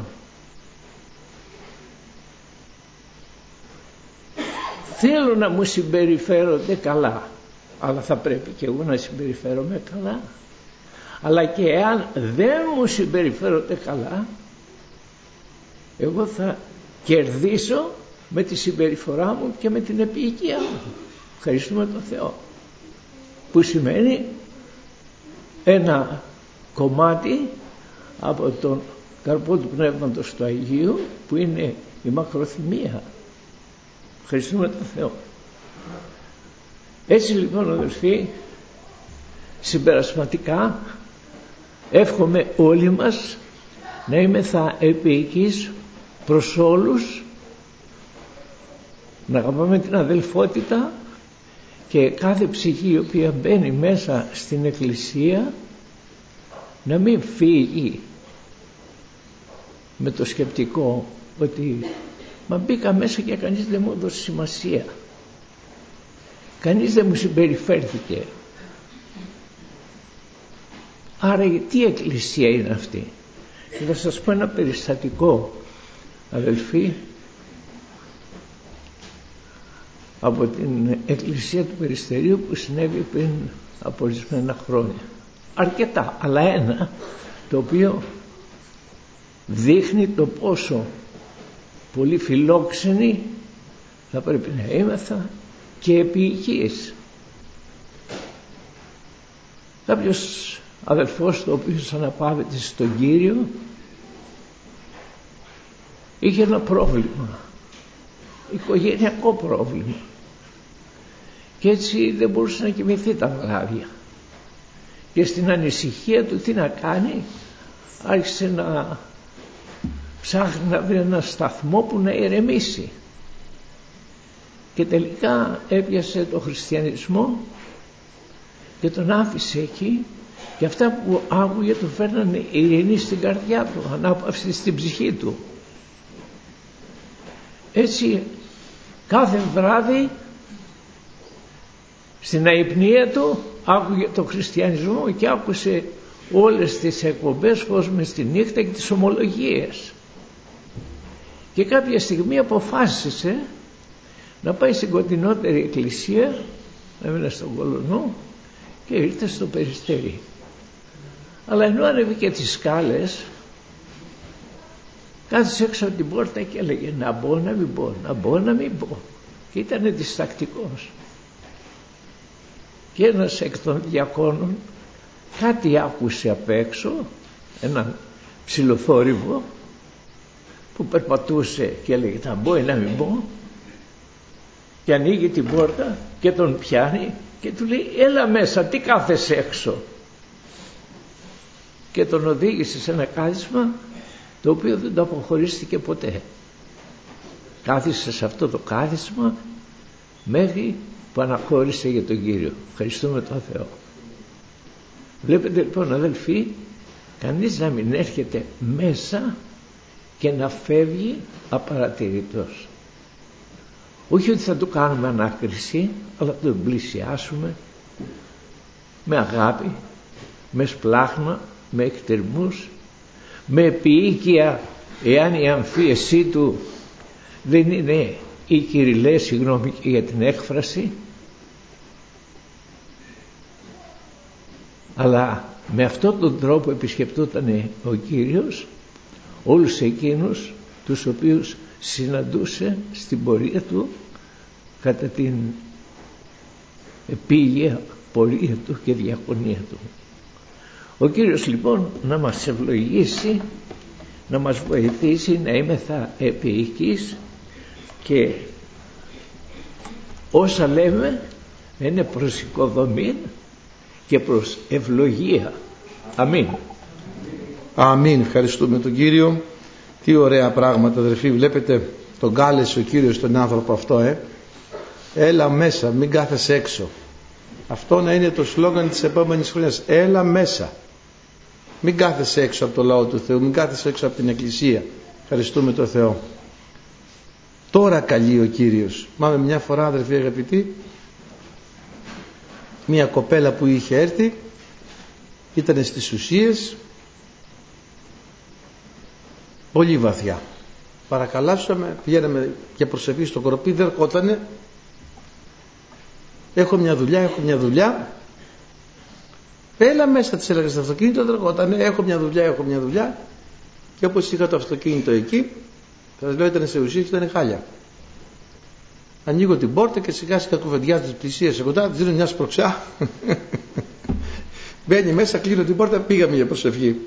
Θέλω να μου συμπεριφέρονται καλά, αλλά θα πρέπει και εγώ να συμπεριφέρομαι καλά. Αλλά και εάν δεν μου συμπεριφέρονται καλά, εγώ θα κερδίσω με τη συμπεριφορά μου και με την επιοικία μου. Ευχαριστούμε τον Θεό. Που σημαίνει ένα κομμάτι από τον καρπό του Πνεύματος του Αγίου, που είναι η μακροθυμία. Ευχαριστούμε τον Θεό. Έτσι λοιπόν, αδελφοί, συμπερασματικά εύχομαι όλοι μας να είμεθα επίοικείς προς όλους, να αγαπάμε την αδελφότητα και κάθε ψυχή η οποία μπαίνει μέσα στην Εκκλησία να μην φύγει με το σκεπτικό ότι μα μπήκα μέσα και κανείς δεν μου έδωσε σημασία, κανείς δεν μου συμπεριφέρθηκε. Άρα τι εκκλησία είναι αυτή? Και θα σας πω ένα περιστατικό, αδελφοί, από την εκκλησία του Περιστερίου που συνέβη πριν από ορισμένα χρόνια. Αρκετά, αλλά ένα το οποίο δείχνει το πόσο πολύ φιλόξενοι θα πρέπει να είμεθα και επίοικείς. Κάποιος αδελφός, το οποίος αναπαύεται στον Κύριο, είχε ένα πρόβλημα, οικογενειακό πρόβλημα, και έτσι δεν μπορούσε να κοιμηθεί τα βράδια, και στην ανησυχία του τι να κάνει άρχισε να ψάχνει να βρει ένα σταθμό που να ηρεμήσει, και τελικά έπιασε το χριστιανισμό και τον άφησε εκεί, και αυτά που άκουγε του φέρνανε ειρήνη στην καρδιά του, ανάπαυση στην ψυχή του. Έτσι κάθε βράδυ στην αϊπνία του άκουγε το χριστιανισμό και άκουσε όλες τις εκπομπές «Φως μες στη νύχτα» και τις ομολογίες, και κάποια στιγμή αποφάσισε να πάει στην κοντινότερη εκκλησία, έμεινε στον Κολονό και ήρθε στο Περιστέρι. Αλλά ενώ ανέβηκε τις σκάλες, κάθισε έξω από την πόρτα και έλεγε να μπω να μην μπω, να μπω να μην μπω, και ήταν διστακτικός. Και ένας εκ των διακόνων κάτι άκουσε απ' έξω, έναν ψιλοθόρυβο που περπατούσε και έλεγε να μπω ή να μην μπω, και ανοίγει την πόρτα και τον πιάνει και του λέει έλα μέσα, τι κάθεσαι έξω? και τον οδήγησε σε ένα κάθισμα το οποίο δεν το αποχωρίστηκε ποτέ. Κάθισε σε αυτό το κάθισμα μέχρι που αναχώρησε για τον Κύριο. Ευχαριστούμε τον Θεό. Βλέπετε λοιπόν, αδελφοί, κανείς να μην έρχεται μέσα και να φεύγει απαρατηρητός. Όχι ότι θα του κάνουμε ανάκριση, αλλά θα τον πλησιάσουμε με αγάπη, με σπλάχνα, με εκτερμούς, με επίοικια, εάν η αμφίεσή του δεν είναι η κυριλαία, συγγνώμη για την έκφραση, αλλά με αυτόν τον τρόπο επισκεπτόταν ο Κύριος όλους εκείνους τους οποίους συναντούσε στην πορεία του κατά την επίγεια πορεία του και διακονία του. Ο Κύριος λοιπόν να μας ευλογήσει, να μας βοηθήσει να είμεθα επίοικείς και όσα λέμε είναι προς οικοδομή και προς ευλογία. Αμήν. Αμήν. Ευχαριστούμε τον Κύριο. Τι ωραία πράγματα, αδερφοί. Βλέπετε, τον κάλεσε ο Κύριος τον άνθρωπο αυτό, Έλα μέσα, μην κάθεσαι έξω. Αυτό να είναι το σλόγγαν της επόμενης χρονιάς. Έλα μέσα. Μην κάθεσαι έξω από το λαό του Θεού, μην κάθεσαι έξω από την Εκκλησία. Ευχαριστούμε τον Θεό. Τώρα καλεί ο Κύριος. Μάμε μια φορά, αδερφοί αγαπητοί, μια κοπέλα που είχε έρθει, ήταν στις ουσίες, πολύ βαθιά. Παρακαλάσαμε, πηγαίναμε για προσευχή στο κοροπή, δεν ερχότανε. Έχω μια δουλειά. Έλα μέσα, της έλεγα στο αυτοκίνητο, δεν ερχότανε. Έχω μια δουλειά. Και όπως είχα το αυτοκίνητο εκεί, θα σας λέω, ήταν σε ουσίες και ήταν χάλια. Ανοίγω την πόρτα και σιγά σιγά κουβεντιά της πλησίας κοντά, της δίνω μια σπροξιά. Μπαίνει μέσα, κλείνω την πόρτα, πήγαμε για προσευχή.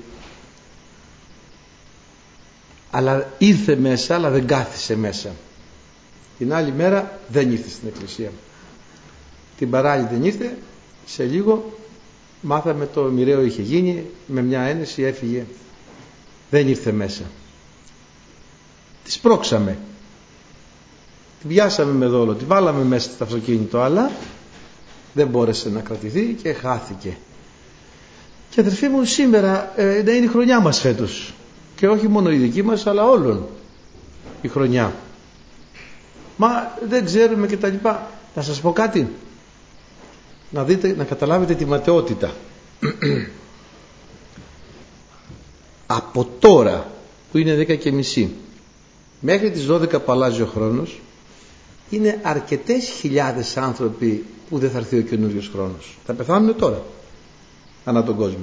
Αλλά ήρθε μέσα, αλλά δεν κάθισε μέσα. Την άλλη μέρα δεν ήρθε στην εκκλησία. Την παράλληλη δεν ήρθε. Σε λίγο μάθαμε το μοιραίο είχε γίνει, με μια ένεση έφυγε. Δεν ήρθε μέσα. Τη σπρώξαμε. Την πιάσαμε με δόλο, τη βάλαμε μέσα στο αυτοκίνητο, αλλά δεν μπόρεσε να κρατηθεί και χάθηκε. Και αδερφοί μου, σήμερα είναι η χρονιά μας φέτος. Και όχι μόνο η δική μας, αλλά όλων η χρονιά. Μα δεν ξέρουμε και τα λοιπά. Να σας πω κάτι, να δείτε, να καταλάβετε τη ματαιότητα. Από τώρα που είναι 10:30 μέχρι τις 12 που αλλάζει ο χρόνος, είναι αρκετές χιλιάδες άνθρωποι που δεν θα έρθει ο καινούριος χρόνος. Θα πεθάνουν τώρα ανά τον κόσμο.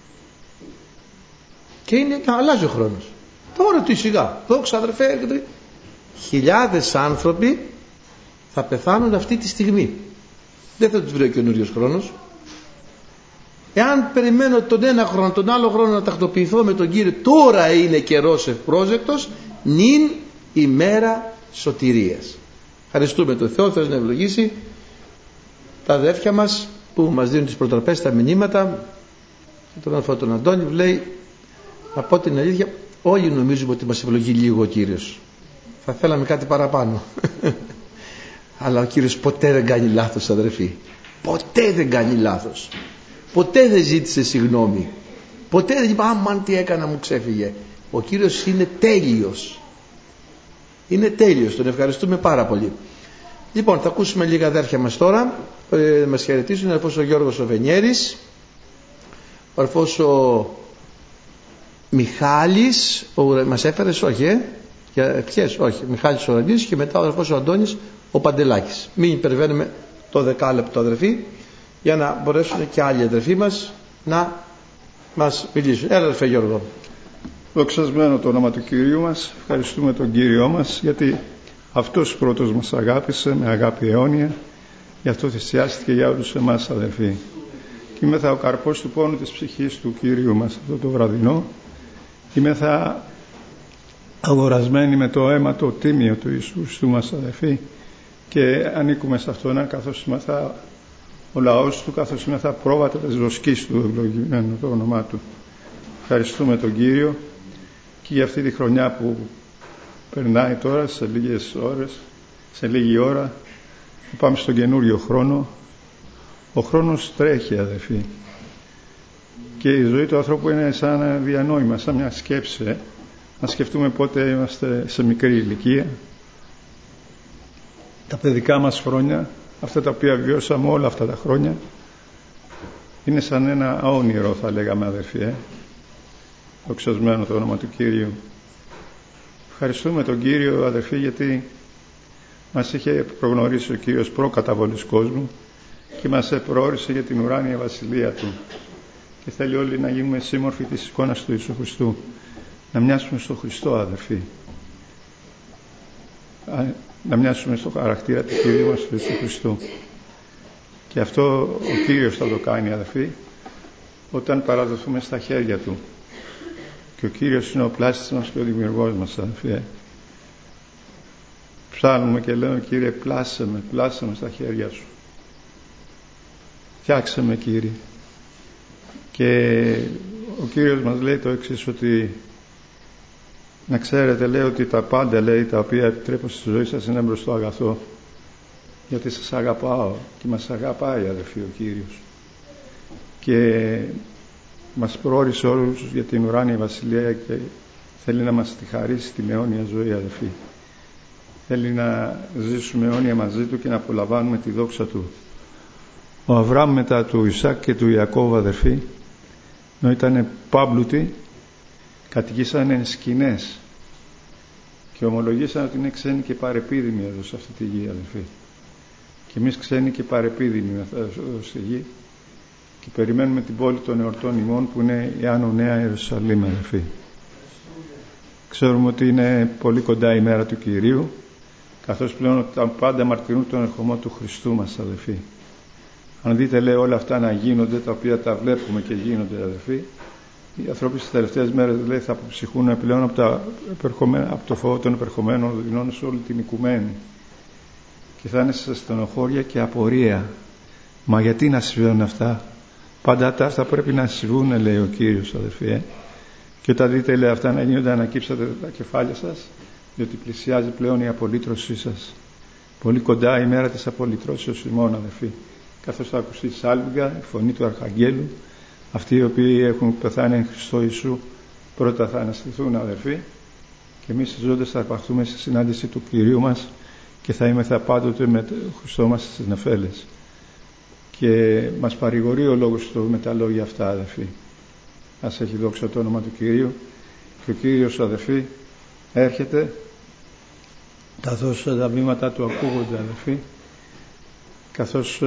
Και είναι να αλλάζει ο χρόνος. Τώρα τι σιγά, δόξα αδερφέ, χιλιάδες άνθρωποι θα πεθάνουν αυτή τη στιγμή. Δεν θα τους βρει ο καινούριος χρόνος. Εάν περιμένω τον ένα χρόνο, τον άλλο χρόνο να τακτοποιηθώ με τον Κύριο, τώρα είναι καιρός ευπρόσδεκτος, νυν ημέρα σωτηρίας. Ευχαριστούμε τον Θεό, Θεός να ευλογήσει τα αδέρφια μας που μας δίνουν τις προτροπές, τα μηνύματα. Και τον αδερφό τον Αντώνη που λέει, να πω την αλήθεια, όλοι νομίζουμε ότι μας ευλογεί λίγο ο Κύριος. Θα θέλαμε κάτι παραπάνω. Αλλά ο Κύριος ποτέ δεν κάνει λάθος, αδερφοί. Ποτέ δεν κάνει λάθος. Ποτέ δεν ζήτησε συγγνώμη. Ποτέ δεν είπε, αμάν τι έκανα, μου ξέφυγε. Ο Κύριος είναι τέλειος. Είναι τέλειος. Τον ευχαριστούμε πάρα πολύ. Λοιπόν, θα ακούσουμε λίγα αδέρφια μας τώρα. Μας χαιρετήσουν ο αδερφός ο Γιώργος ο Βενιέρης, ο αδερφός ο Μιχάλης, μας έφερες, όχι, ποιες, όχι, Μιχάλης ο Ραντής, και μετά ο αδερφός ο Αντώνης ο Παντελάκης. Μην υπερβαίνουμε το 10 λεπτό, αδερφοί, για να μπορέσουν και άλλοι αδερφοί μας να μας μιλήσουν. Έλα, αδερφέ Γιώργο. Δοξασμένο το όνομα του Κυρίου μας. Ευχαριστούμε τον Κύριό μας, γιατί αυτός πρώτος μας αγάπησε με αγάπη αιώνια, γι' αυτό θυσιάστηκε για όλους εμάς, αδερφοί. Και είμεθα ο καρπός του πόνου της ψυχής του Κύριου μας αυτό το βραδινό. Είμεθα αγορασμένοι με το αίμα το τίμιο του Ιησού Χριστού μας, αδερφοί, και ανήκουμε σε αυτόν, καθώς είμεθα ο λαός του, καθώς είμεθα πρόβατα της βοσκής του, ευλογημένο το όνομά του. Ευχαριστούμε τον Κύριο και για αυτή τη χρονιά που περνάει τώρα, σε λίγες ώρες, σε λίγη ώρα πάμε στον καινούριο χρόνο. Ο χρόνος τρέχει, αδελφοί, και η ζωή του ανθρώπου είναι σαν ένα διανόημα, σαν μια σκέψη. Να σκεφτούμε πότε είμαστε σε μικρή ηλικία, τα παιδικά μας χρόνια, αυτά τα οποία βιώσαμε όλα αυτά τα χρόνια, είναι σαν ένα όνειρο, θα λέγαμε, αδελφοί. Δοξασμένο το όνομα του Κύριου. Ευχαριστούμε τον Κύριο, αδελφοί, γιατί μας είχε προγνωρίσει ο Κύριος προκαταβολής κόσμου και μας προόρισε για την ουράνια βασιλεία Του, και θέλει όλοι να γίνουμε σύμμορφοι της εικόνας του Ιησού Χριστού, να μοιάσουμε στον Χριστό, αδελφοί, να μοιάσουμε στο χαρακτήρα του Κυρίου μας, του Ιησού Χριστού. Και αυτό ο Κύριος θα το κάνει, αδελφοί, όταν παραδοθούμε στα χέρια Του. Και ο Κύριος είναι ο πλάστης μας και ο δημιουργός μας, αδελφοί. Ψάλουμε και λέμε: Κύριε, πλάσε με στα χέρια Σου. Φτιάξε με, Κύριε. Και ο Κύριος μας λέει το εξής, ότι να ξέρετε, λέει, ότι τα πάντα, λέει, τα οποία επιτρέπω στη ζωή σας είναι προς το αγαθό, γιατί σας αγαπάω και μας αγαπάει, αδελφοί, ο Κύριος, και μας προόρισε όλους για την ουράνια βασιλεία και θέλει να μας τη χαρίσει την αιώνια ζωή, αδελφοί. Θέλει να ζήσουμε αιώνια μαζί Του και να απολαμβάνουμε τη δόξα Του. Ο Αβραάμ μετά του Ισάκ και του Ιακώβ, αδελφοί, ενώ ήταν πάμπλουτοι, κατοικήσανε σκηνές και ομολογήσαν ότι είναι ξένοι και παρεπίδημοι εδώ σε αυτή τη γη, αδελφοί. Και εμείς ξένοι και παρεπίδημοι εδώ στη γη, και περιμένουμε την πόλη των εορτών ημών, που είναι η Άνω Νέα Ιερουσαλήμ, αδελφοί. Ξέρουμε ότι είναι πολύ κοντά η μέρα του Κυρίου, καθώς πλέον τα πάντα μαρτυρούν τον ερχομό του Χριστού μας, αδελφοί. Αν δείτε, λέει, όλα αυτά να γίνονται, τα οποία τα βλέπουμε και γίνονται, αδελφοί, οι άνθρωποι στις τελευταίες μέρες, λέει, θα αποψυχούν πλέον από το φόβο των επερχομένων δεινών σε όλη την οικουμένη, και θα είναι σε στενοχώρια και απορία. Μα γιατί να συμβαίνουν αυτά? Πάντα αυτά πρέπει να συμβούν, λέει ο Κύριος, αδελφοί. Και όταν δείτε, λέει, αυτά να γίνονται, ανακύψατε τα κεφάλια σας, διότι πλησιάζει πλέον η απολύτρωσή σας. Πολύ κοντά η μέρα της απολυτρώσεως ημών, αδελφοί. Καθώς θα ακουστεί σάλβιγγα, η φωνή του Αρχαγγέλου, αυτοί οι οποίοι έχουν πεθάνει εν Χριστώ Ιησού πρώτα θα αναστηθούν, αδελφοί, και εμείς οι ζώντες θα αρπαχθούμε στη συνάντηση του Κυρίου μας και θα είμεθα πάντοτε με τον Χριστό μας στις νεφέλες. Και μας παρηγορεί ο Λόγος του με τα λόγια αυτά, αδελφοί. Ας έχει δόξα το όνομα του Κυρίου. Και ο Κύριος, αδελφοί, έρχεται, καθώς τα βήματα Του ακούγονται, αδελφοί, καθώς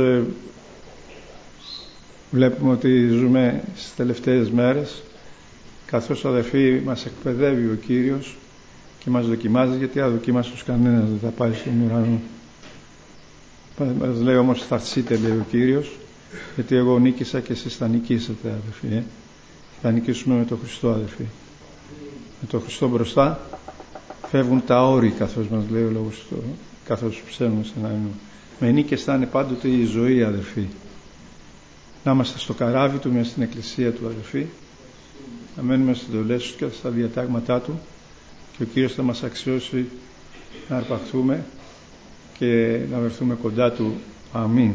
βλέπουμε ότι ζούμε στις τελευταίες μέρες, καθώς, αδελφοί, μας εκπαιδεύει ο Κύριος και μας δοκιμάζει, γιατί αδοκίμαστος κανένας δεν θα πάει στον ουρανό. Μας λέει όμως: θαρσείτε, λέει ο Κύριος, γιατί εγώ νίκησα και εσείς θα νικήσετε, αδελφοί. Θα νικήσουμε με τον Χριστό, αδελφοί. Με τον Χριστό μπροστά φεύγουν τα όρη, καθώς μας λέει ο Λόγος του, καθώς ψέλνουμε σε ένα αιώνα. Με νίκες θα είναι πάντοτε η ζωή, αδελφοί. Να είμαστε στο καράβι Του, μέσα στην εκκλησία Του, αδελφοί, να μένουμε στις εντολές Του και στα διατάγματά Του, και ο Κύριος θα μας αξιώσει να αρπαχθούμε και να βρεθούμε κοντά Του. Αμήν.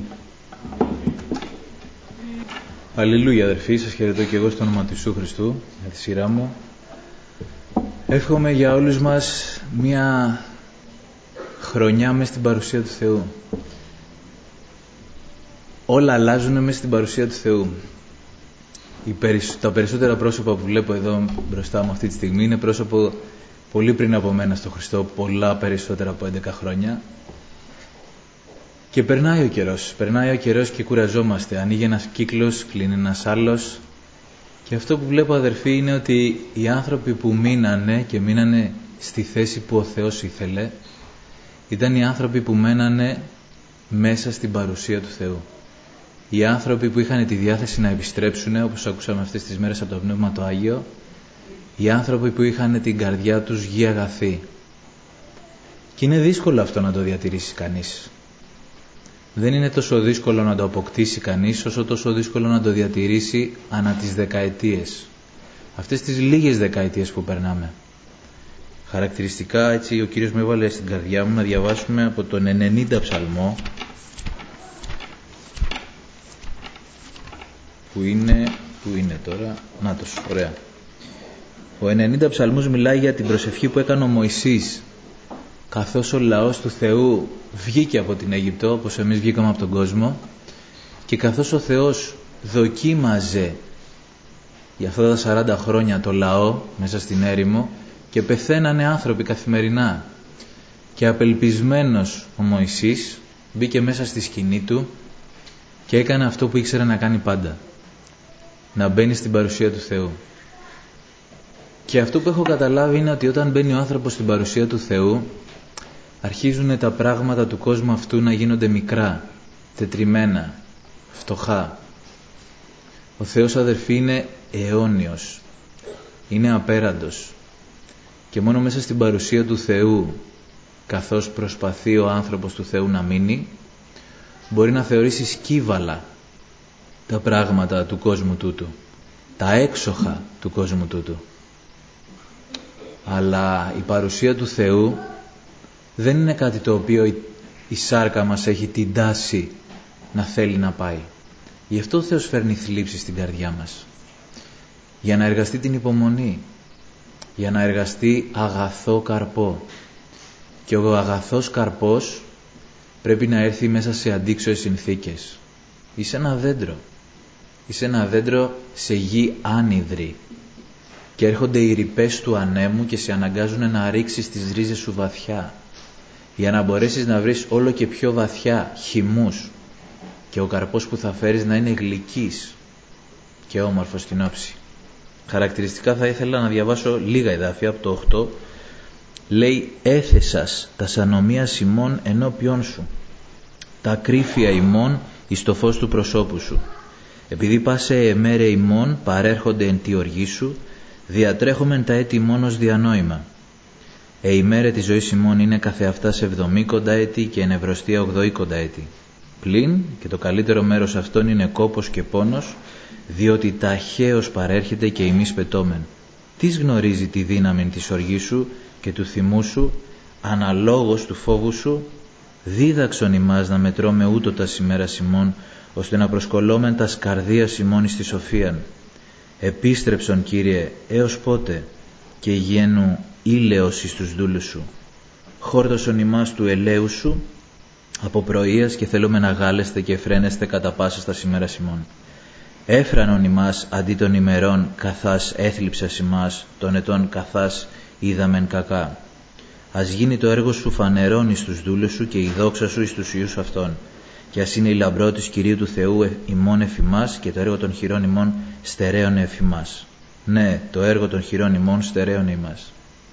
Αλληλούια, αδερφοί, σας χαιρετώ και εγώ στο όνομα του Ιησού Χριστού, με τη σειρά μου. Εύχομαι για όλους μας μια χρονιά μες στην παρουσία του Θεού. Όλα αλλάζουν μέσα στην παρουσία του Θεού. Τα περισσότερα πρόσωπα που βλέπω εδώ μπροστά μου αυτή τη στιγμή είναι πρόσωπο πολύ πριν από μένα στο Χριστό, πολλά περισσότερα από 11 χρόνια. Και περνάει ο καιρός και κουραζόμαστε. Ανοίγει ένας κύκλος, κλείνει ένας άλλος. Και αυτό που βλέπω, αδερφοί, είναι ότι οι άνθρωποι που μείνανε και μείνανε στη θέση που ο Θεός ήθελε, ήταν οι άνθρωποι που μένανε μέσα στην παρουσία του Θεού. Οι άνθρωποι που είχαν τη διάθεση να επιστρέψουν, όπως ακούσαμε αυτές τις μέρες από το Πνεύμα το Άγιο, οι άνθρωποι που είχαν την καρδιά τους γη αγαθή. Και είναι δύσκολο αυτό να το διατηρήσει κανείς. Δεν είναι τόσο δύσκολο να το αποκτήσει κανείς, όσο τόσο δύσκολο να το διατηρήσει ανά τις δεκαετίες. αυτές τις λίγες δεκαετίες που περνάμε. Χαρακτηριστικά, έτσι, ο Κύριος με έβαλε στην καρδιά μου να διαβάσουμε από τον 90 ψαλμό, που είναι τώρα, νάτος, ωραία. Ο 90 ψαλμός μιλάει για την προσευχή που έκανε ο Μωυσής καθώς ο λαός του Θεού βγήκε από την Αίγυπτο, όπως εμείς βγήκαμε από τον κόσμο, και καθώς ο Θεός δοκίμαζε για αυτά τα 40 χρόνια το λαό μέσα στην έρημο και πεθαίνανε άνθρωποι καθημερινά, και απελπισμένος ο Μωυσής μπήκε μέσα στη σκηνή του και έκανε αυτό που ήξερε να κάνει πάντα, να μπαίνει στην παρουσία του Θεού. Και αυτό που έχω καταλάβει είναι ότι όταν μπαίνει ο άνθρωπος στην παρουσία του Θεού, αρχίζουν τα πράγματα του κόσμου αυτού να γίνονται μικρά, τετριμένα, φτωχά. Ο Θεός, αδερφοί, είναι αιώνιος, είναι απέραντος, και μόνο μέσα στην παρουσία του Θεού, καθώς προσπαθεί ο άνθρωπος του Θεού να μείνει, μπορεί να θεωρήσει σκύβαλα τα πράγματα του κόσμου τούτου, τα έξοχα του κόσμου τούτου. Αλλά η παρουσία του Θεού δεν είναι κάτι το οποίο η σάρκα μας έχει την τάση να θέλει να πάει. Γι' αυτό ο Θεός φέρνει θλίψη στην καρδιά μας, για να εργαστεί την υπομονή, για να εργαστεί αγαθό καρπό. Και ο αγαθός καρπός πρέπει να έρθει μέσα σε αντίξωες συνθήκες. Είσαι ένα δέντρο, είσαι ένα δέντρο σε γη άνυδρη, και έρχονται οι ρηπές του ανέμου και σε αναγκάζουν να ρίξεις τις ρίζες σου βαθιά, για να μπορέσεις να βρεις όλο και πιο βαθιά χυμούς, και ο καρπός που θα φέρεις να είναι γλυκής και όμορφος στην όψη. Χαρακτηριστικά θα ήθελα να διαβάσω λίγα εδάφια από το 8. Λέει: «Έθεσας τα σανομίας ημών ενώπιόν σου, τα κρύφια ημών εις το φως του προσώπου σου. Επειδή πάσε εμέρε ημών παρέρχονται εν τη οργή σου, διατρέχομεν τα έτη μόνος διανόημα. Η μέρα της ζωής ημών είναι καθεαυτάς 70 έτη και ενευρωστία 80 έτη. Πλην και το καλύτερο μέρος αυτών είναι κόπος και πόνος, διότι ταχαίως παρέρχεται και ημείς πετώμεν. Τις γνωρίζει τη δύναμη της οργής σου και του θυμού σου, αναλόγως του φόβου σου, δίδαξον ημάς να μετρώμε ούτω τα ημέρας ημών, ώστε να προσκολώμεν τα καρδίας ημών εις τη σοφίαν. Επίστρεψον, Κύριε, έως πότε, και υγιένου ήλαιος εις τους δούλους σου. Χόρτωσον ημάς του ελαίου σου από πρωίας, και θέλουμε να γάλεστε και φρένεστε κατά πάσα στα ημέρας ημών. Έφρανον ημάς αντί των ημερών, καθάς έθλιψας ημάς, των ετών καθάς είδαμεν κακά. Ας γίνει το έργο σου φανερόν εις τους δούλους σου και η δόξα σου εις τους ιούς αυτών. Και ας είναι η λαμπρό της Κυρίου του Θεού ημών εφημάς, και το έργο των χειρών ημών στερέων εφημάς. Ναι, το έργο των χειρών ημών στερέων ημάς».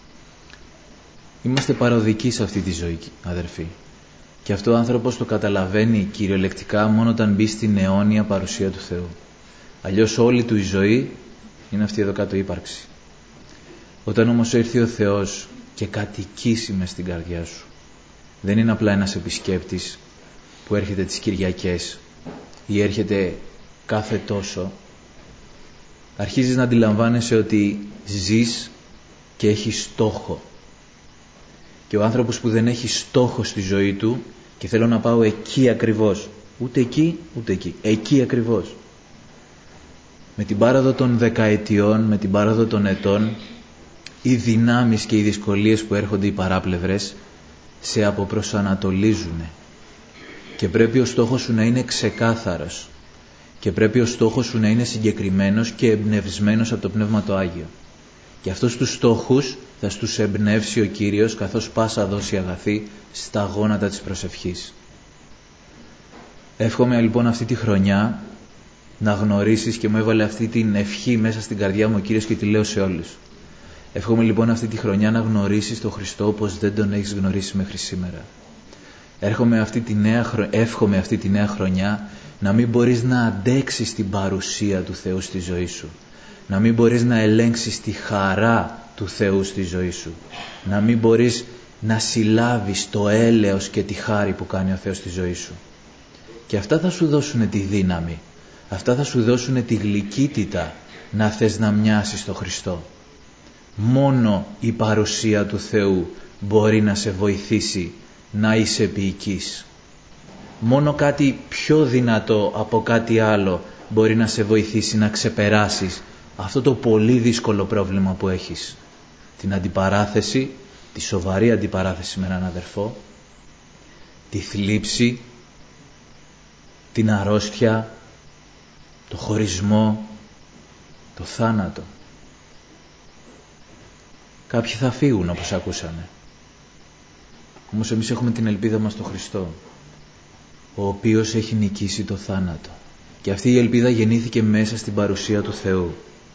Είμαστε παροδικοί σε αυτή τη ζωή, αδερφοί. Και αυτό ο άνθρωπος το καταλαβαίνει κυριολεκτικά μόνο όταν μπει στην αιώνια παρουσία του Θεού. Αλλιώς όλη του η ζωή είναι αυτή εδώ κάτω ύπαρξη. Όταν όμως έρθει ο Θεός και κατοικήσει μες στην καρδιά σου, δεν είναι απλά ένας επισκέπτης που έρχεται τις Κυριακές ή έρχεται κάθε τόσο. Αρχίζεις να αντιλαμβάνεσαι ότι ζεις και έχεις στόχο. Και ο άνθρωπος που δεν έχει στόχο στη ζωή του, και θέλω να πάω εκεί ακριβώς, ούτε εκεί ούτε εκεί, εκεί ακριβώς, με την πάροδο των δεκαετιών, με την πάροδο των ετών, οι δυνάμεις και οι δυσκολίες που έρχονται, οι παράπλευρες, σε αποπροσανατολίζουν. Και πρέπει ο στόχος σου να είναι ξεκάθαρος, και πρέπει ο στόχος σου να είναι συγκεκριμένος και εμπνευσμένος από το Πνεύμα το Άγιο. Και αυτούς τους στόχους θα στους εμπνεύσει ο Κύριος, καθώς πάσα δώσει αγαθή στα γόνατα της προσευχής. Εύχομαι λοιπόν αυτή τη χρονιά να γνωρίσεις, και μου έβαλε αυτή την ευχή μέσα στην καρδιά μου ο Κύριος και τη λέω σε όλους. Εύχομαι λοιπόν αυτή τη χρονιά να γνωρίσεις τον Χριστό όπως δεν τον έχεις γνωρίσει μέχρι σήμερα. Εύχομαι αυτή τη νέα χρονιά να μην μπορείς να αντέξεις την παρουσία του Θεού στη ζωή σου. Να μην μπορείς να ελέγξεις τη χαρά του Θεού στη ζωή σου. Να μην μπορείς να συλλάβεις το έλεος και τη χάρη που κάνει ο Θεός στη ζωή σου. Και αυτά θα σου δώσουν τη δύναμη. Αυτά θα σου δώσουν τη γλυκύτητα να θες να μοιάσεις στο Χριστό. Μόνο η παρουσία του Θεού μπορεί να σε βοηθήσει να είσαι ποιητής. Μόνο κάτι πιο δυνατό από κάτι άλλο μπορεί να σε βοηθήσει να ξεπεράσεις αυτό το πολύ δύσκολο πρόβλημα που έχεις. Την αντιπαράθεση, τη σοβαρή αντιπαράθεση με έναν αδερφό, τη θλίψη, την αρρώστια, το χωρισμό, το θάνατο. Κάποιοι θα φύγουν όπως ακούσαμε. Όμως εμείς έχουμε την ελπίδα μας στο Χριστό, ο οποίος έχει νικήσει το θάνατο. Και αυτή η ελπίδα γεννήθηκε μέσα στην παρουσία του Θεού.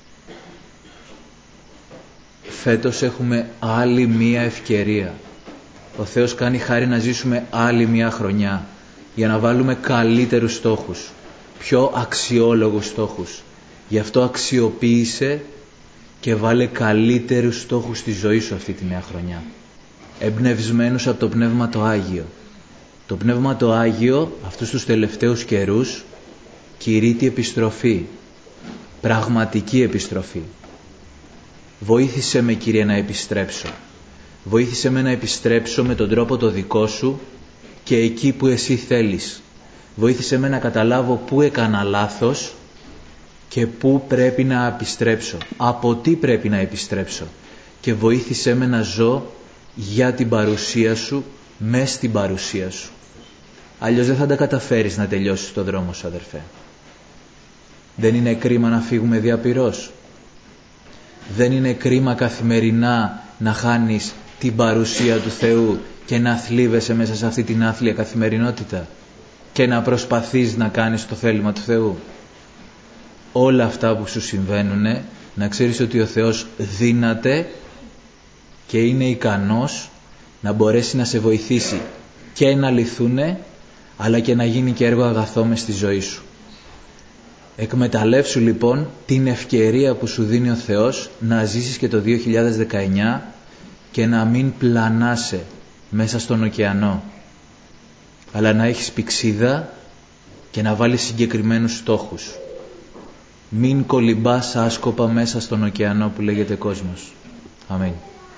Φέτος έχουμε άλλη μία ευκαιρία. Ο Θεός κάνει χάρη να ζήσουμε άλλη μία χρονιά για να βάλουμε καλύτερους στόχους, πιο αξιόλογους στόχους. Γι' αυτό αξιοποίησε και βάλε καλύτερους στόχους στη ζωή σου αυτή τη νέα χρονιά. Εμπνευσμένους από το Πνεύμα το Άγιο. Το Πνεύμα το Άγιο αυτούς τους τελευταίους καιρούς κηρύττει επιστροφή, πραγματική επιστροφή. Βοήθησε με, Κύριε, να επιστρέψω. Βοήθησε με να επιστρέψω με τον τρόπο το δικό σου και εκεί που εσύ θέλεις. Βοήθησε με να καταλάβω πού έκανα λάθος και πού πρέπει να επιστρέψω. Από τι πρέπει να επιστρέψω. Και βοήθησε με να ζω για την παρουσία σου, μες στην παρουσία σου. Αλλιώς δεν θα τα καταφέρεις να τελειώσεις τον δρόμο σου, αδερφέ. Δεν είναι κρίμα να φύγουμε διαπυρός. Δεν είναι κρίμα καθημερινά να χάνεις την παρουσία του Θεού και να θλίβεσαι μέσα σε αυτή την άθλια καθημερινότητα και να προσπαθείς να κάνεις το θέλημα του Θεού. Όλα αυτά που σου συμβαίνουν, να ξέρεις ότι ο Θεός δύναται και είναι ικανός να μπορέσει να σε βοηθήσει και να λυθούνε, αλλά και να γίνει και έργο αγαθό μες στη ζωή σου. Εκμεταλλεύσου λοιπόν την ευκαιρία που σου δίνει ο Θεός να ζήσεις και το 2019 και να μην πλανάσαι μέσα στον ωκεανό, αλλά να έχεις πηξίδα και να βάλεις συγκεκριμένους στόχους. Μην κολυμπάς άσκοπα μέσα στον ωκεανό που λέγεται κόσμος. Αμήν.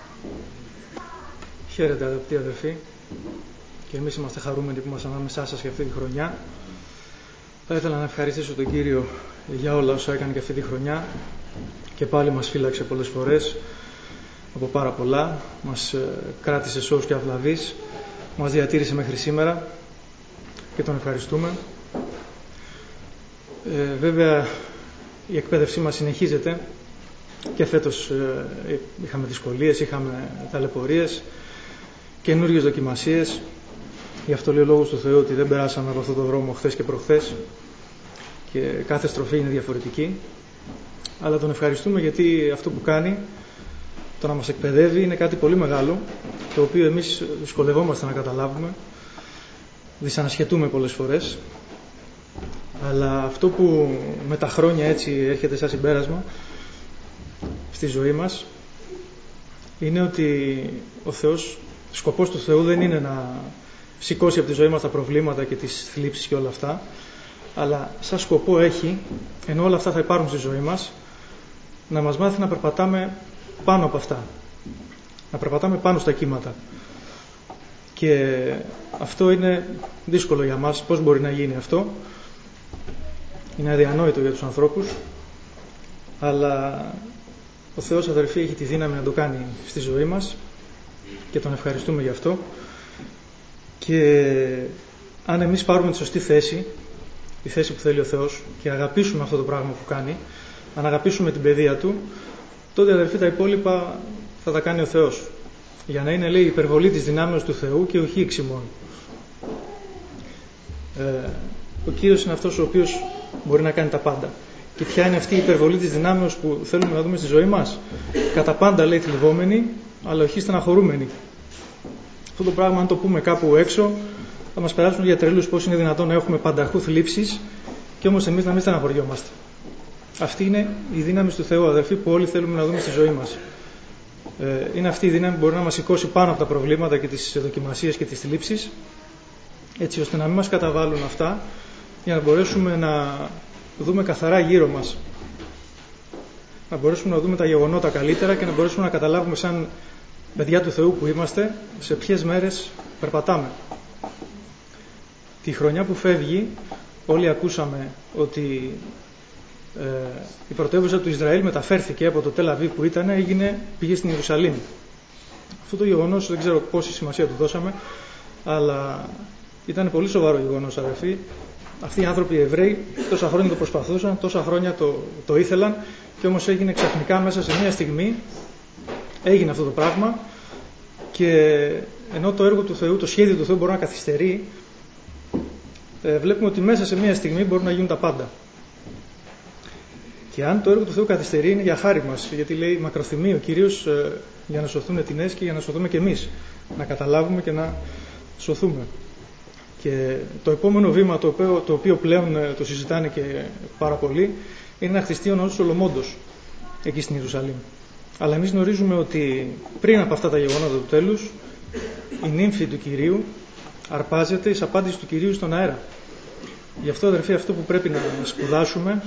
Χαίρετε αγαπητοί αδερφοί, και εμείς είμαστε χαρούμενοι που είμαστε ανάμεσά σας για αυτή τη χρονιά. Θα ήθελα να ευχαριστήσω τον Κύριο για όλα όσα έκανε και αυτή τη χρονιά και πάλι μας φύλαξε πολλές φορές από πάρα πολλά, μας κράτησε σώους και αυλαβείς, μας διατήρησε μέχρι σήμερα και τον ευχαριστούμε. Βέβαια η εκπαίδευσή μας συνεχίζεται και φέτος είχαμε δυσκολίες, είχαμε ταλαιπωρίες, καινούργιες δοκιμασίες. Γι' αυτό λέει ο Λόγος του Θεού ότι δεν περάσαμε από αυτόν τον δρόμο χθες και προχθές και κάθε στροφή είναι διαφορετική. Αλλά τον ευχαριστούμε γιατί αυτό που κάνει, το να μας εκπαιδεύει, είναι κάτι πολύ μεγάλο, το οποίο εμείς δυσκολευόμαστε να καταλάβουμε, δυσανασχετούμε πολλές φορές. Αλλά αυτό που με τα χρόνια έτσι έρχεται σαν συμπέρασμα στη ζωή μας είναι ότι ο Θεός, σκοπός του Θεού δεν είναι να σηκώσει από τη ζωή μας τα προβλήματα και τις θλίψεις και όλα αυτά, αλλά σαν σκοπό έχει, ενώ όλα αυτά θα υπάρχουν στη ζωή μας, να μας μάθει να περπατάμε πάνω από αυτά, να περπατάμε πάνω στα κύματα. Και αυτό είναι δύσκολο για μας. Πώς μπορεί να γίνει αυτό? Είναι αδιανόητο για τους ανθρώπους, αλλά ο Θεός, αδερφοί, έχει τη δύναμη να το κάνει στη ζωή μας και τον ευχαριστούμε γι' αυτό. Και αν εμείς πάρουμε τη σωστή θέση, τη θέση που θέλει ο Θεός, και αγαπήσουμε αυτό το πράγμα που κάνει, αν αγαπήσουμε την παιδεία Του, τότε, αδερφοί, τα υπόλοιπα θα τα κάνει ο Θεός. Για να είναι, λέει, η υπερβολή της δυνάμεως του Θεού και οχι εξημών. Ο Κύριος είναι αυτός ο οποίος μπορεί να κάνει τα πάντα. Και ποια είναι αυτή η υπερβολή της δυνάμεως που θέλουμε να δούμε στη ζωή μας? Κατά πάντα, λέει, θλιβόμενοι, αλλά όχι στεναχωρούμενοι. Αυτό το πράγμα, αν το πούμε κάπου έξω, θα μας περάσουν για τρελούς. Πώς είναι δυνατόν να έχουμε πανταχού θλίψεις και όμως εμείς να μην στεναχωριόμαστε? Αυτή είναι η δύναμη του Θεού, αδελφοί, που όλοι θέλουμε να δούμε στη ζωή μας. Είναι αυτή η δύναμη που μπορεί να μας σηκώσει πάνω από τα προβλήματα και τις δοκιμασίες και τις θλίψεις, έτσι ώστε να μην μας καταβάλουν αυτά, για να μπορέσουμε να δούμε καθαρά γύρω μας. να μπορέσουμε να δούμε τα γεγονότα καλύτερα και να μπορέσουμε να καταλάβουμε σαν παιδιά του Θεού που είμαστε σε ποιες μέρες περπατάμε. Τη χρονιά που φεύγει όλοι ακούσαμε ότι η πρωτεύουσα του Ισραήλ μεταφέρθηκε από το Τελ Αβίβ που πήγε στην Ιερουσαλήμ. Αυτό το γεγονός δεν ξέρω πόση σημασία του δώσαμε, αλλά ήταν πολύ σοβαρό γεγονός, αδερφοί. Αυτοί οι άνθρωποι οι Εβραίοι τόσα χρόνια το προσπαθούσαν, τόσα χρόνια το ήθελαν, και όμως έγινε ξαφνικά μέσα σε μία στιγμή, έγινε αυτό το πράγμα, και ενώ το έργο του Θεού, το σχέδιο του Θεού μπορεί να καθυστερεί, βλέπουμε ότι μέσα σε μία στιγμή μπορούν να γίνουν τα πάντα. Και αν το έργο του Θεού καθυστερεί, είναι για χάρη μας, γιατί λέει μακροθυμεί ο Κύριος για να σωθούν ετινές και για να σωθούμε και εμείς, να καταλάβουμε και να σωθούμε. Και το επόμενο βήμα, το οποίο πλέον το συζητάνε και πάρα πολύ, είναι να χτιστεί ο ναός του Σολομόντος εκεί στην Ιερουσαλήμ. Αλλά εμείς γνωρίζουμε ότι πριν από αυτά τα γεγονότα του τέλους, η νύμφη του Κυρίου αρπάζεται εις απάντηση του Κυρίου στον αέρα. Γι' αυτό, αδερφοί, αυτό που πρέπει να σπουδάσουμε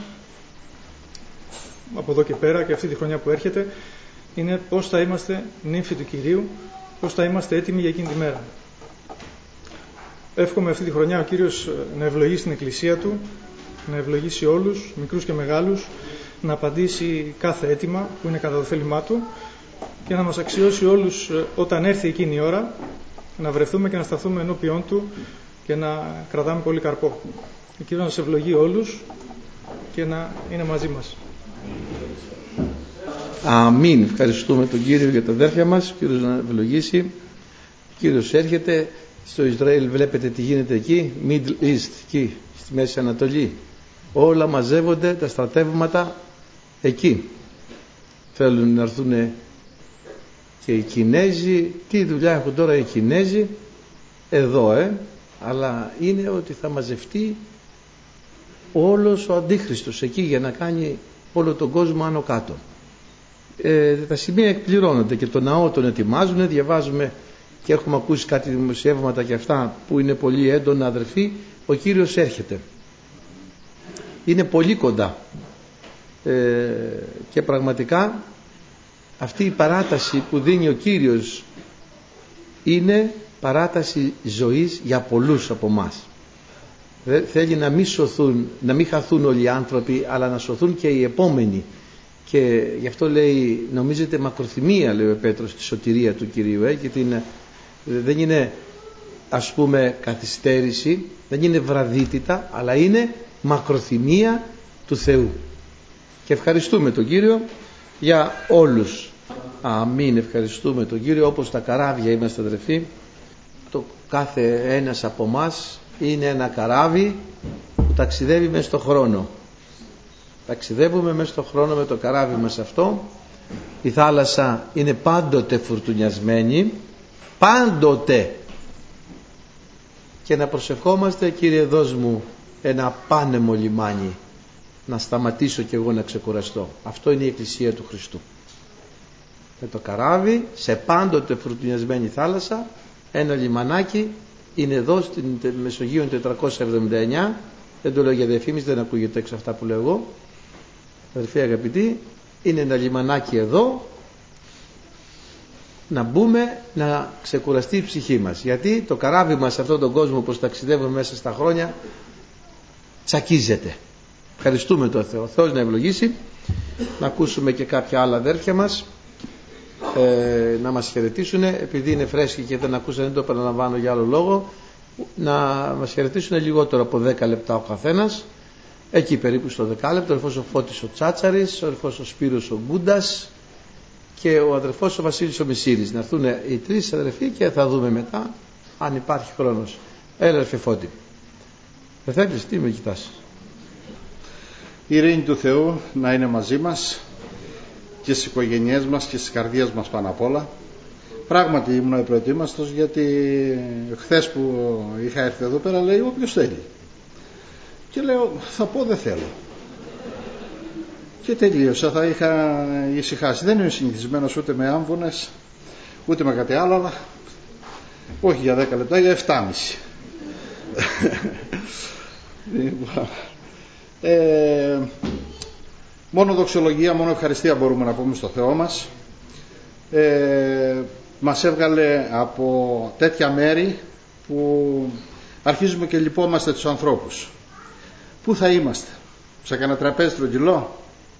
από εδώ και πέρα και αυτή τη χρονιά που έρχεται, είναι πώς θα είμαστε νύμφοι του Κυρίου, πώς θα είμαστε έτοιμοι για εκείνη τη μέρα. Εύχομαι αυτή τη χρονιά ο Κύριος να ευλογήσει την Εκκλησία Του, να ευλογήσει όλους, μικρούς και μεγάλους, να απαντήσει κάθε αίτημα που είναι κατά το θέλημά Του και να μας αξιώσει όλους όταν έρθει εκείνη η ώρα, να βρεθούμε και να σταθούμε ενώπιόν Του και να κρατάμε πολύ καρπό. Ο Κύριος να σε ευλογεί όλους και να είναι μαζί μας. Αμήν. Ευχαριστούμε τον Κύριο για τα αδέρφια μας. Ο Κύριος να ευλογήσει. Ο Κύριος έρχεται. Στο Ισραήλ βλέπετε τι γίνεται εκεί, Middle East, εκεί, στη Μέση Ανατολή. Όλα μαζεύονται, τα στρατεύματα εκεί. Θέλουν να έρθουν και οι Κινέζοι. Τι δουλειά έχουν τώρα οι Κινέζοι εδώ, αλλά είναι ότι θα μαζευτεί όλος ο Αντίχριστος εκεί για να κάνει όλο τον κόσμο άνω κάτω. Τα σημεία εκπληρώνονται και το ναό τον ετοιμάζουν, διαβάζουμε και έχουμε ακούσει κάτι δημοσιεύματα και αυτά που είναι πολύ έντονα, αδερφοί. Ο Κύριος έρχεται, είναι πολύ κοντά, και πραγματικά αυτή η παράταση που δίνει ο Κύριος είναι παράταση ζωής για πολλούς από εμάς. Θέλει να μην σωθούν, να μην χαθούν όλοι οι άνθρωποι, αλλά να σωθούν και οι επόμενοι. Και γι' αυτό λέει, νομίζετε μακροθυμία, λέει ο Πέτρος, τη σωτηρία του Κυρίου, γιατί δεν είναι, ας πούμε, καθυστέρηση, δεν είναι βραδύτητα, αλλά είναι μακροθυμία του Θεού. Και ευχαριστούμε τον Κύριο για όλους. Αμήν. Ευχαριστούμε τον Κύριο. Όπως τα καράβια είμαστε, αδερφοί, το κάθε ένας από εμάς είναι ένα καράβι που ταξιδεύει μέσα στον χρόνο. Ταξιδεύουμε μέσα στον χρόνο με το καράβι μας αυτό. Η θάλασσα είναι πάντοτε φουρτουνιασμένη, πάντοτε, και να προσευχόμαστε, Κύριε δώσ' μου ένα πάνεμο λιμάνι να σταματήσω κι εγώ να ξεκουραστώ. Αυτό είναι η Εκκλησία του Χριστού, με το καράβι σε πάντοτε φουρτουνιασμένη θάλασσα. Ένα λιμανάκι είναι εδώ στην Μεσογείο 479, δεν το λέω για διαφήμιση, δεν ακούγεται έξω αυτά που λέω εγώ, αδελφοί αγαπητοί. Είναι ένα λιμανάκι εδώ, να μπούμε να ξεκουραστεί η ψυχή μας, γιατί το καράβι μας σε αυτόν τον κόσμο, όπως ταξιδεύουμε μέσα στα χρόνια, τσακίζεται. Ευχαριστούμε τον Θεό. Ο Θεός να ευλογήσει. Να ακούσουμε και κάποια άλλα αδέρφια μας να μας χαιρετήσουν, επειδή είναι φρέσκοι και δεν ακούσαν, δεν το επαναλαμβάνω για άλλο λόγο, να μας χαιρετήσουν λιγότερο από 10 λεπτά ο καθένας, εκεί περίπου στο 10 λεπτό. Ο αδερφός ο Φώτης ο Τσάτσαρης, ο αδερφός ο Σπύρος ο Γκούντας και ο αδερφός ο Βασίλης ο Μισήρης. Να έρθουν οι τρεις αδερφοί και θα δούμε μετά αν υπάρχει χρόνος. Έλα, αδερφέ Φώτη. Δεν θέλεις, τι με κοιτάς? Η ειρήνη του Θεού να είναι μαζί μας και στις οικογένειές μας και στις καρδιές μας πάνω απ' όλα. Πράγματι ήμουν προετοίμαστος, γιατί χθες που είχα έρθει εδώ πέρα λέει όποιος θέλει, και λέω θα πω δεν θέλω, και τελείωσα. Θα είχα ησυχάσει. Δεν είμαι συνηθισμένος ούτε με άμβονες ούτε με κάτι άλλο, αλλά όχι για 10 λεπτά, για 7,5. Μόνο δοξολογία, μόνο ευχαριστία μπορούμε να πούμε στο Θεό μας. Μας έβγαλε από τέτοια μέρη που αρχίζουμε και λυπόμαστε τους ανθρώπους. Πού θα είμαστε? Σε κανένα τραπέζι στρογγυλό?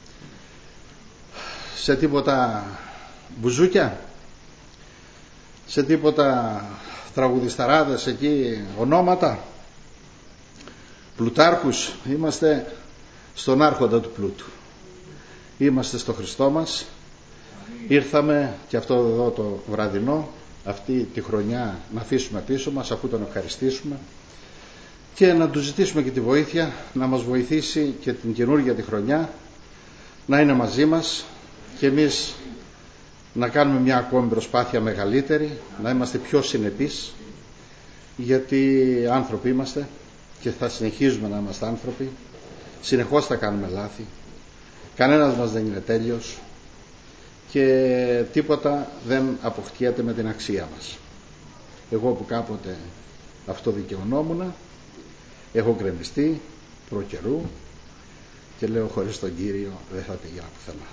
Σε τίποτα μπουζούκια? Σε τίποτα τραγουδισταράδες εκεί, ονόματα, πλουτάρχους? Είμαστε στον άρχοντα του πλούτου. Είμαστε στο Χριστό μας. Ήρθαμε και αυτό εδώ το βραδινό, αυτή τη χρονιά, να αφήσουμε πίσω μας, αφού τον ευχαριστήσουμε, και να του ζητήσουμε και τη βοήθεια να μας βοηθήσει και την καινούργια τη χρονιά να είναι μαζί μας και εμείς να κάνουμε μια ακόμη προσπάθεια μεγαλύτερη, να είμαστε πιο συνεπείς, γιατί άνθρωποι είμαστε και θα συνεχίζουμε να είμαστε άνθρωποι. Συνεχώς θα κάνουμε λάθη, κανένας μας δεν είναι τέλειος και τίποτα δεν αποκτιέται με την αξία μας. Εγώ που κάποτε αυτό δικαιωνόμουν, έχω γκρεμιστεί προ καιρού και λέω χωρίς τον Κύριο δεν θα πήγαινα πουθενά.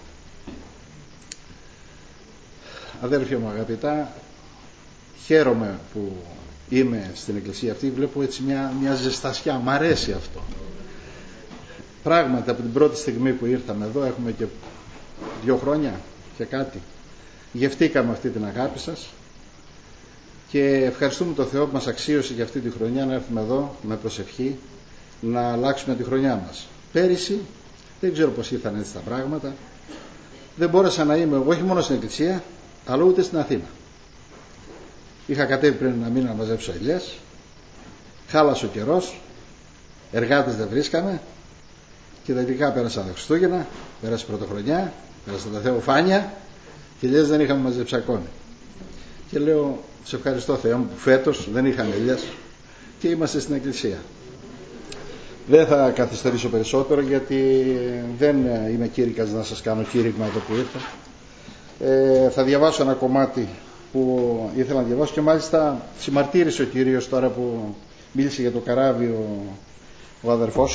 Αδέρφια μου αγαπητά, χαίρομαι που είμαι στην εκκλησία αυτή, βλέπω έτσι μια ζεστασιά, μ' αρέσει αυτό. Πράγματι από την πρώτη στιγμή που ήρθαμε εδώ, έχουμε και 2 χρόνια και κάτι, γευτήκαμε αυτή την αγάπη σας και ευχαριστούμε τον Θεό που μας αξίωσε για αυτή τη χρονιά να έρθουμε εδώ με προσευχή να αλλάξουμε τη χρονιά μας. Πέρυσι δεν ξέρω πως ήρθαν έτσι τα πράγματα, δεν μπόρεσα να είμαι εγώ όχι μόνο στην εκκλησία αλλά ούτε στην Αθήνα. Είχα κατέβει πριν ένα μήνα να μαζέψω ελιές, χάλασε ο καιρός, εργάτες δεν βρίσκαμε και τελικά πέρασαν τα Χριστούγεννα, πέρασε Πρωτοχρονιά, πέρασαν τα Θεοφάνια και ελιές δεν είχαμε μαζέψει ακόμη. Και λέω, σε ευχαριστώ Θεέ μου που φέτος δεν είχαμε ελιές και είμαστε στην εκκλησία. Δεν θα καθυστερήσω περισσότερο γιατί δεν είμαι κήρυκας να σας κάνω κήρυγμα εδώ που ήρθα. Θα διαβάσω ένα κομμάτι που ήθελα να διαβάσω και μάλιστα συμμαρτύρησε ο Κύριος τώρα που μίλησε για το καράβι ο αδερφός.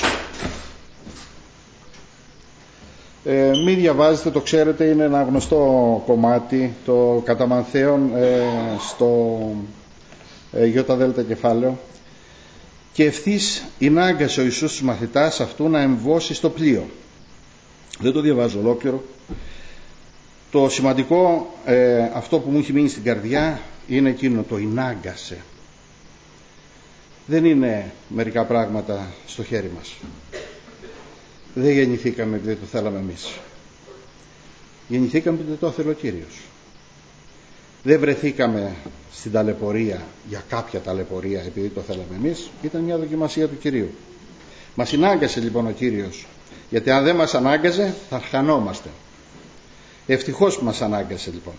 Μη διαβάζετε, το ξέρετε, είναι ένα γνωστό κομμάτι, το κατά Μανθαίον στο ΙΔ κεφάλαιο. Και ευθύς ενάγκασε ο Ιησούς τους μαθητάς αυτού να εμβώσει στο πλοίο. Δεν το διαβάζω ολόκληρο. Το σημαντικό, αυτό που μου έχει μείνει στην καρδιά, είναι εκείνο, το ενάγκασε. Δεν είναι μερικά πράγματα στο χέρι μας. Δεν γεννηθήκαμε επειδή το θέλαμε εμείς. Γεννηθήκαμε επειδή το ήθελε ο Κύριος. Δεν βρεθήκαμε στην ταλαιπωρία για κάποια ταλαιπωρία επειδή το θέλαμε εμείς. Ήταν μια δοκιμασία του Κυρίου. Μας ανάγκασε λοιπόν ο Κύριος, γιατί αν δεν μας ανάγκαζε θα χανόμαστε. Ευτυχώς που μας ανάγκασε λοιπόν.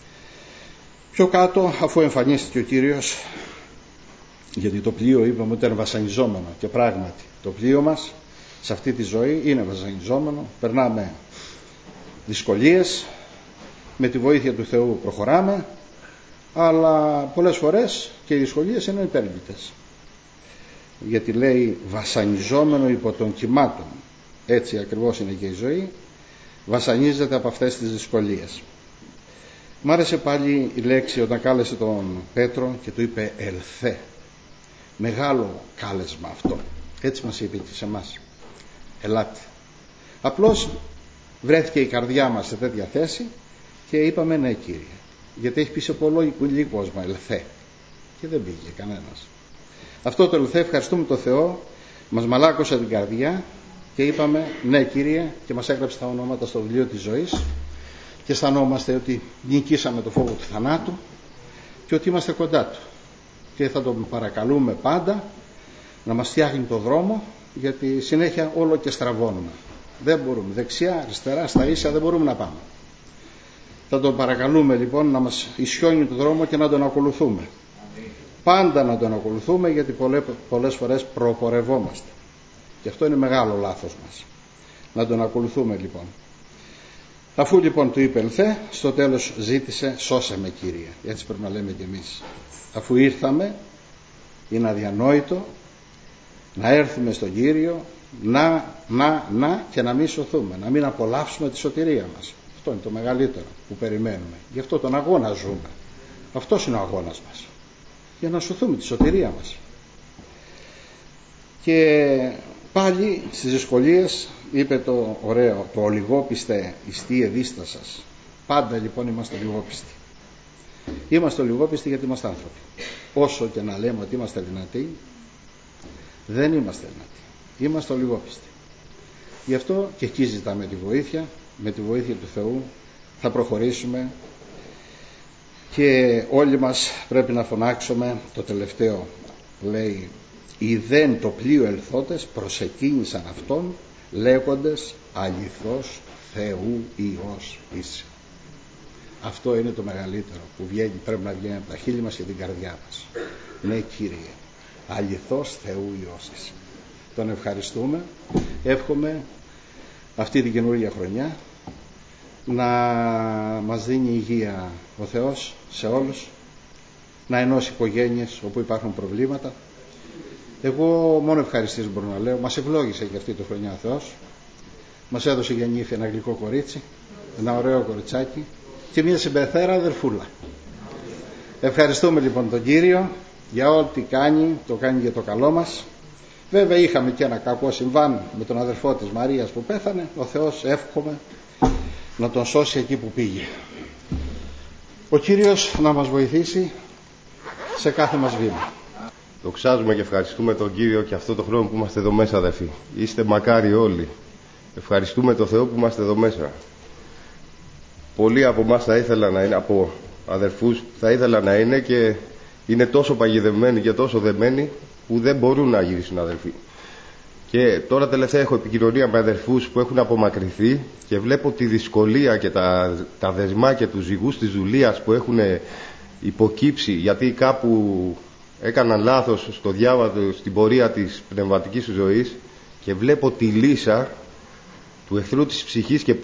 Πιο κάτω, αφού εμφανίστηκε ο Κύριος, γιατί το πλοίο είπαμε ότι ήταν βασανιζόμενο, και πράγματι το πλοίο μας σε αυτή τη ζωή είναι βασανιζόμενο, περνάμε δυσκολίες, με τη βοήθεια του Θεού προχωράμε, αλλά πολλές φορές και οι δυσκολίες είναι υπέρβλητες, γιατί λέει βασανιζόμενο υπό των κυμάτων. Έτσι ακριβώς είναι και η ζωή, βασανίζεται από αυτές τις δυσκολίες. Μ' άρεσε πάλι η λέξη όταν κάλεσε τον Πέτρο και του είπε ελθέ. Μεγάλο κάλεσμα αυτό. Έτσι μας είπε και σε εμάς, ελάτε. Απλώς βρέθηκε η καρδιά μας σε τέτοια θέση και είπαμε ναι Κύριε, γιατί έχει πει σε πολύ κόσμο ελθέ και δεν πήγε κανένας. Αυτό το ελθέ, ευχαριστούμε τον Θεό, μας μαλάκωσε την καρδιά και είπαμε ναι Κύριε, και μας έγραψε τα ονόματα στο βιβλίο της ζωής και αισθανόμαστε ότι νικήσαμε το φόβο του θανάτου και ότι είμαστε κοντά του και θα τον παρακαλούμε πάντα να μας φτιάχνει το δρόμο, γιατί συνέχεια όλο και στραβώνουμε. Δεν μπορούμε, δεξιά, αριστερά, στα ίσια δεν μπορούμε να πάμε. Θα τον παρακαλούμε λοιπόν να μας ισιώνει το δρόμο και να τον ακολουθούμε. Πάντα να τον ακολουθούμε, γιατί πολλές φορές προπορευόμαστε. Και αυτό είναι μεγάλο λάθος μας. Να τον ακολουθούμε λοιπόν. Αφού λοιπόν του είπε ελθέ, στο τέλος ζήτησε σώσε με Κύριε. Έτσι πρέπει να λέμε κι εμείς. Αφού ήρθαμε, είναι αδιανόητο να έρθουμε στον Κύριο να και να μην σωθούμε, να μην απολαύσουμε τη σωτηρία μας. Αυτό είναι το μεγαλύτερο που περιμένουμε. Γι' αυτό τον αγώνα ζούμε. Αυτός είναι ο αγώνας μας. Για να σωθούμε τη σωτηρία μας. Και πάλι στις δυσκολίες είπε το ωραίο, το ολιγόπιστε ιστή εδίστα σας. Πάντα λοιπόν είμαστε ολιγόπιστοι. Είμαστε ολιγόπιστοι γιατί είμαστε άνθρωποι. Όσο και να λέμε ότι είμαστε δυνατοί, δεν είμαστε δυνατοί. Είμαστε ολιγόπιστοι. Γι' αυτό και εκεί ζητάμε τη βοήθεια. Με τη βοήθεια του Θεού θα προχωρήσουμε και όλοι μας πρέπει να φωνάξουμε το τελευταίο. Λέει, «Ιδέν το πλοίο ελθόντες προσεκίνησαν αυτόν λέγοντες αληθώς Θεού Υιός είσαι». Αυτό είναι το μεγαλύτερο που βγαίνει, πρέπει να βγαίνει από τα χείλη μας και την καρδιά μας. Ναι Κύριε, αληθώς Θεού Υιός είσαι. Τον ευχαριστούμε. Εύχομαι αυτή την καινούργια χρονιά να μας δίνει υγεία ο Θεός σε όλους, να ενώσει οικογένειες όπου υπάρχουν προβλήματα. Εγώ μόνο ευχαριστήσεις μπορώ να λέω. Μας ευλόγησε και αυτή τη χρονιά ο Θεός. Μας έδωσε για νύφη ένα γλυκό κορίτσι, ένα ωραίο κοριτσάκι και μια συμπεθέρα αδερφούλα. Ευχαριστούμε λοιπόν τον Κύριο για ό,τι κάνει, το κάνει για το καλό μας. Βέβαια είχαμε και ένα κακό συμβάν με τον αδερφό της Μαρίας που πέθανε. Ο Θεός εύχομαι να τον σώσει εκεί που πήγε. Ο Κύριος να μας βοηθήσει σε κάθε μας βήμα. Δοξάζουμε και ευχαριστούμε τον Κύριο και αυτό το χρόνο που είμαστε εδώ μέσα, αδερφοί. Είστε μακάρι όλοι. Ευχαριστούμε τον Θεό που είμαστε εδώ μέσα. Πολλοί από εμάς θα ήθελαν να είναι, από αδερφούς θα ήθελαν να είναι και είναι τόσο παγιδευμένοι και τόσο δεμένοι που δεν μπορούν να γυρίσουν αδερφοί. Και τώρα τελευταία έχω επικοινωνία με αδερφούς που έχουν απομακρυνθεί και βλέπω τη δυσκολία και τα δεσμά και τους ζυγούς της δουλείας που έχουν υποκύψει γιατί κάπου έκαναν λάθος στο διάβατο, στην πορεία της πνευματικής ζωής και βλέπω τη λύσα του εχθρού της ψυχής και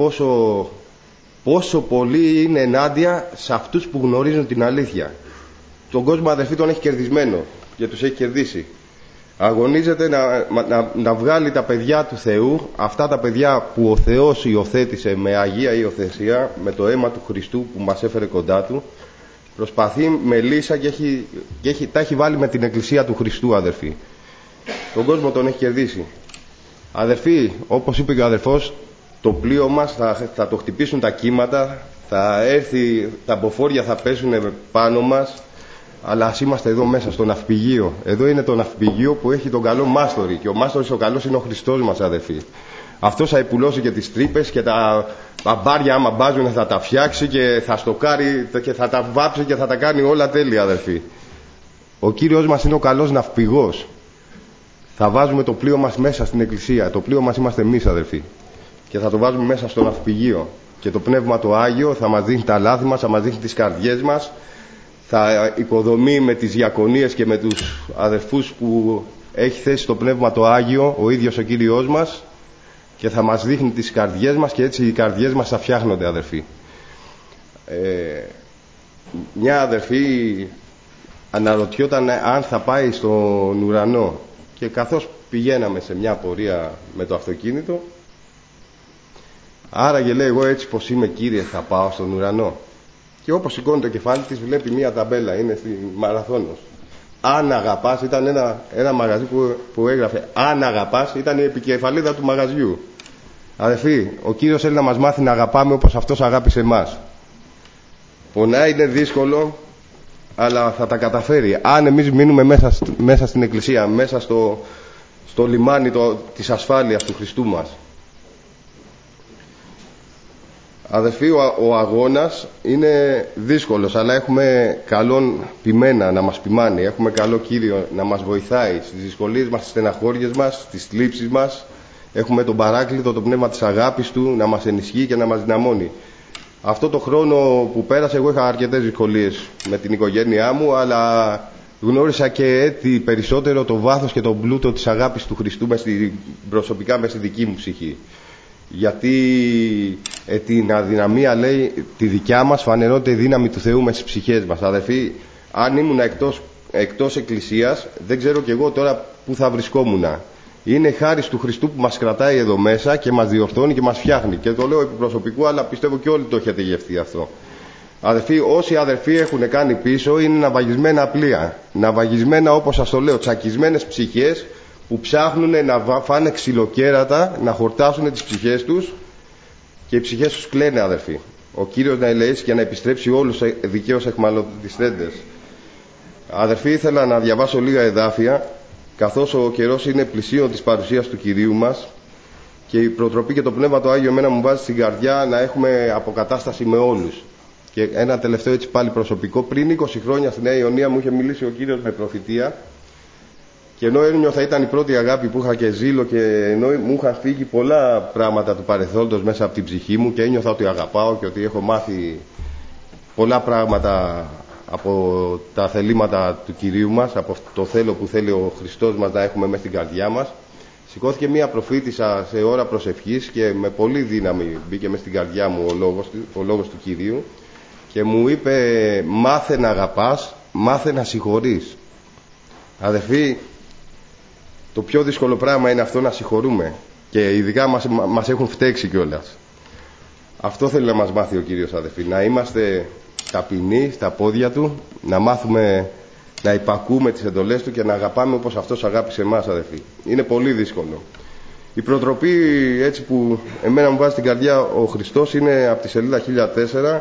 πόσο πολύ είναι ενάντια σε αυτούς που γνωρίζουν την αλήθεια. Τον κόσμο αδερφοί τον έχει κερδισμένο και τους έχει κερδίσει. Αγωνίζεται να βγάλει τα παιδιά του Θεού, αυτά τα παιδιά που ο Θεός υιοθέτησε με αγία υιοθεσία, με το αίμα του Χριστού που μας έφερε κοντά του. Προσπαθεί με λύσα και τα έχει βάλει με την εκκλησία του Χριστού, αδερφοί. Τον κόσμο τον έχει κερδίσει. Αδερφοί, όπως είπε και ο αδερφός, το πλοίο μας θα το χτυπήσουν τα κύματα, θα έρθει, τα μποφόρια θα πέσουν πάνω μας, αλλά ας είμαστε εδώ μέσα στο ναυπηγείο. Εδώ είναι το ναυπηγείο που έχει τον καλό μάστορη και ο μάστορης ο καλός είναι ο Χριστός μας, αδερφοί. Αυτός θα υπουλώσει και τις τρύπες και τα μπάρια άμα μπάζουν θα τα φτιάξει και θα στοκάρει και θα τα βάψει και θα τα κάνει όλα τέλεια, αδερφοί. Ο Κύριος μας είναι ο καλός ναυπηγός. Θα βάζουμε το πλοίο μας μέσα στην εκκλησία. Το πλοίο μας είμαστε εμείς, αδερφοί. Και θα το βάζουμε μέσα στο ναυπηγείο. Και το Πνεύμα το Άγιο θα μας δείχνει τα λάθη μας, θα μας δείχνει τις καρδιές μας, θα οικοδομεί με τις διακονίες και με τους αδερφούς που έχει θέσει το Πνεύμα το Άγιο ο ίδιος ο Κύριος μας και θα μας δείχνει τις καρδιές μας και έτσι οι καρδιές μας θα φτιάχνονται, αδερφοί. Μια αδερφή αναρωτιόταν αν θα πάει στον ουρανό και καθώς πηγαίναμε σε μια πορεία με το αυτοκίνητο, άραγε λέει, εγώ έτσι πως είμαι Κύριε θα πάω στον ουρανό. Και όπως σηκώνει το κεφάλι της βλέπει μια ταμπέλα, είναι στη Μαραθώνος. Αν αγαπάς, ήταν ένα μαγαζί που έγραφε αν αγαπάς, ήταν η επικεφαλίδα του μαγαζιού. Αδερφοί, ο Κύριος θέλει να μας μάθει να αγαπάμε όπως Αυτός αγάπησε εμάς. Πονάει, είναι δύσκολο, αλλά θα τα καταφέρει. Αν εμείς μείνουμε μέσα στην εκκλησία, μέσα στο λιμάνι της ασφάλειας του Χριστού μας. Αδερφοί, ο αγώνας είναι δύσκολος, αλλά έχουμε καλόν ποιμένα να μας ποιμάνει. Έχουμε καλό Κύριο να μας βοηθάει στις δυσκολίες μας, στις στεναχώριες μας, στις θλίψεις μας. Έχουμε τον Παράκλητο, το πνεύμα της αγάπης Του να μας ενισχύει και να μας δυναμώνει. Αυτό το χρόνο που πέρασε εγώ είχα αρκετές δυσκολίες με την οικογένειά μου, αλλά γνώρισα και έτσι περισσότερο το βάθος και τον πλούτο της αγάπης του Χριστού προσωπικά μες στη δική μου ψυχή. Γιατί την αδυναμία, λέει, τη δικιά μας φανερώνεται η δύναμη του Θεού μες στις ψυχές μας. Αδερφοί, αν ήμουν εκτός εκκλησίας, δεν ξέρω κι εγώ τώρα που θα βρισκόμουν. Είναι χάρη του Χριστού που μας κρατάει εδώ μέσα και μας διορθώνει και μας φτιάχνει. Και το λέω επί προσωπικού, αλλά πιστεύω και όλοι το έχετε γευτεί αυτό. Αδερφοί, όσοι αδερφοί έχουν κάνει πίσω είναι ναυαγισμένα πλοία. Ναυαγισμένα, όπως σας το λέω, τσακισμένες ψυχές που ψάχνουν να φάνε ξυλοκέρατα, να χορτάσουν τις ψυχές τους και οι ψυχές τους κλαίνε, αδερφοί. Ο Κύριος να ελεήσει και να επιστρέψει όλους δικαίως εχμαλωτιστέντες. Αδερφοί, ήθελα να διαβάσω λίγα εδάφια, καθώς ο καιρός είναι πλησίον της παρουσίας του Κυρίου μας και η προτροπή και το Πνεύμα το Άγιο εμένα μου βάζει στην καρδιά να έχουμε αποκατάσταση με όλους. Και ένα τελευταίο έτσι πάλι προσωπικό. Πριν 20 χρόνια στη Νέα Ιωνία μου είχε μιλήσει ο Κύριος με προφητεία και ενώ ένιωθα ήταν η πρώτη αγάπη που είχα και ζήλο και ενώ μου είχαν φύγει πολλά πράγματα του παρελθόντος μέσα από την ψυχή μου και ένιωθα ότι αγαπάω και ότι έχω μάθει πολλά πράγματα από τα θελήματα του Κυρίου μας, από το θέλω που θέλει ο Χριστός μας να έχουμε μέσα στην καρδιά μας, σηκώθηκε μία προφήτησα σε ώρα προσευχής και με πολύ δύναμη μπήκε μέσα στην καρδιά μου ο λόγος του Κυρίου και μου είπε μάθε να αγαπάς, μάθε να συγχωρείς. Αδερφοί, το πιο δύσκολο πράγμα είναι αυτό, να συγχωρούμε, και ειδικά μας έχουν φταίξει κιόλας. Αυτό θέλει να μας μάθει ο Κύριος, αδερφοί, να είμαστε ταπεινοί στα πόδια Του, να μάθουμε να υπακούμε τις εντολές Του και να αγαπάμε όπως Αυτός αγάπησε εμάς, αδερφοί. Είναι πολύ δύσκολο. Η προτροπή έτσι που εμένα μου βάζει στην καρδιά ο Χριστός είναι από τη σελίδα 1004,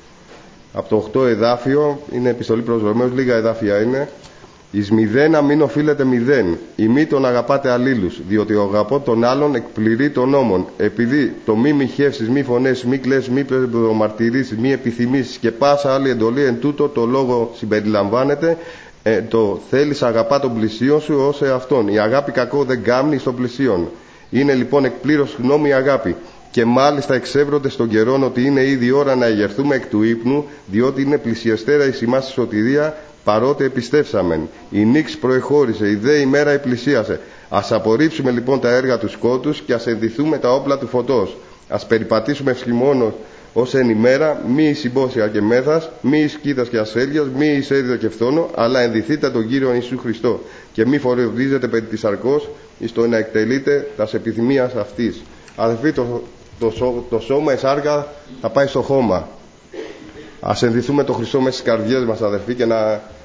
από το 8 εδάφιο, είναι επιστολή προς Ρωμαίους, λίγα εδάφια είναι. Εις μηδένα μην οφείλετε μηδέν, ημί τον αγαπάτε αλλήλους, διότι ο αγαπώ τον άλλον εκπληρεί τον νόμον. Επειδή το μη μοιχεύσεις, μη φωνές, μη κλαις, μη προμαρτυρήσεις, μη επιθυμήσεις και πάσα άλλη εντολή εν τούτο το λόγο συμπεριλαμβάνεται, το θέλεις αγαπά τον πλησίον σου ως εαυτόν. Η αγάπη κακό δεν κάμνει στον πλησίον. Είναι λοιπόν εκπλήρωση γνώμη η αγάπη. Και μάλιστα εξεύρονται στον καιρόν ότι είναι ήδη ώρα να εγερθούμε εκ του ύπνου, διότι είναι πλησιεστέρα η σημάς η σωτηρία, παρότι επιστέψαμεν. Η νύξ προεχώρησε, η δε ημέρα επλησίασε. Ας απορρίψουμε λοιπόν τα έργα του σκότους και ας ενδυθούμε τα όπλα του φωτός. Ας περιπατήσουμε ευσχημόνως ως εν ημέρα, μη εις συμπόσια και μέθας, μη εις κοίτας και ασέλγειας, μη εις έδιδο και φθόνο, αλλά ενδυθείτε τον Κύριο Ιησού Χριστό και μη φορεοδίζετε περί της αρκός εις το να εκτελείτε τας επιθυμίας αυτής. Αδελφοί, το σώμα, η σάρκα θα πάει στο χώμα. Ας ενδυθούμε το Χριστό μέσα στις καρδιές μας, αδελφοί, και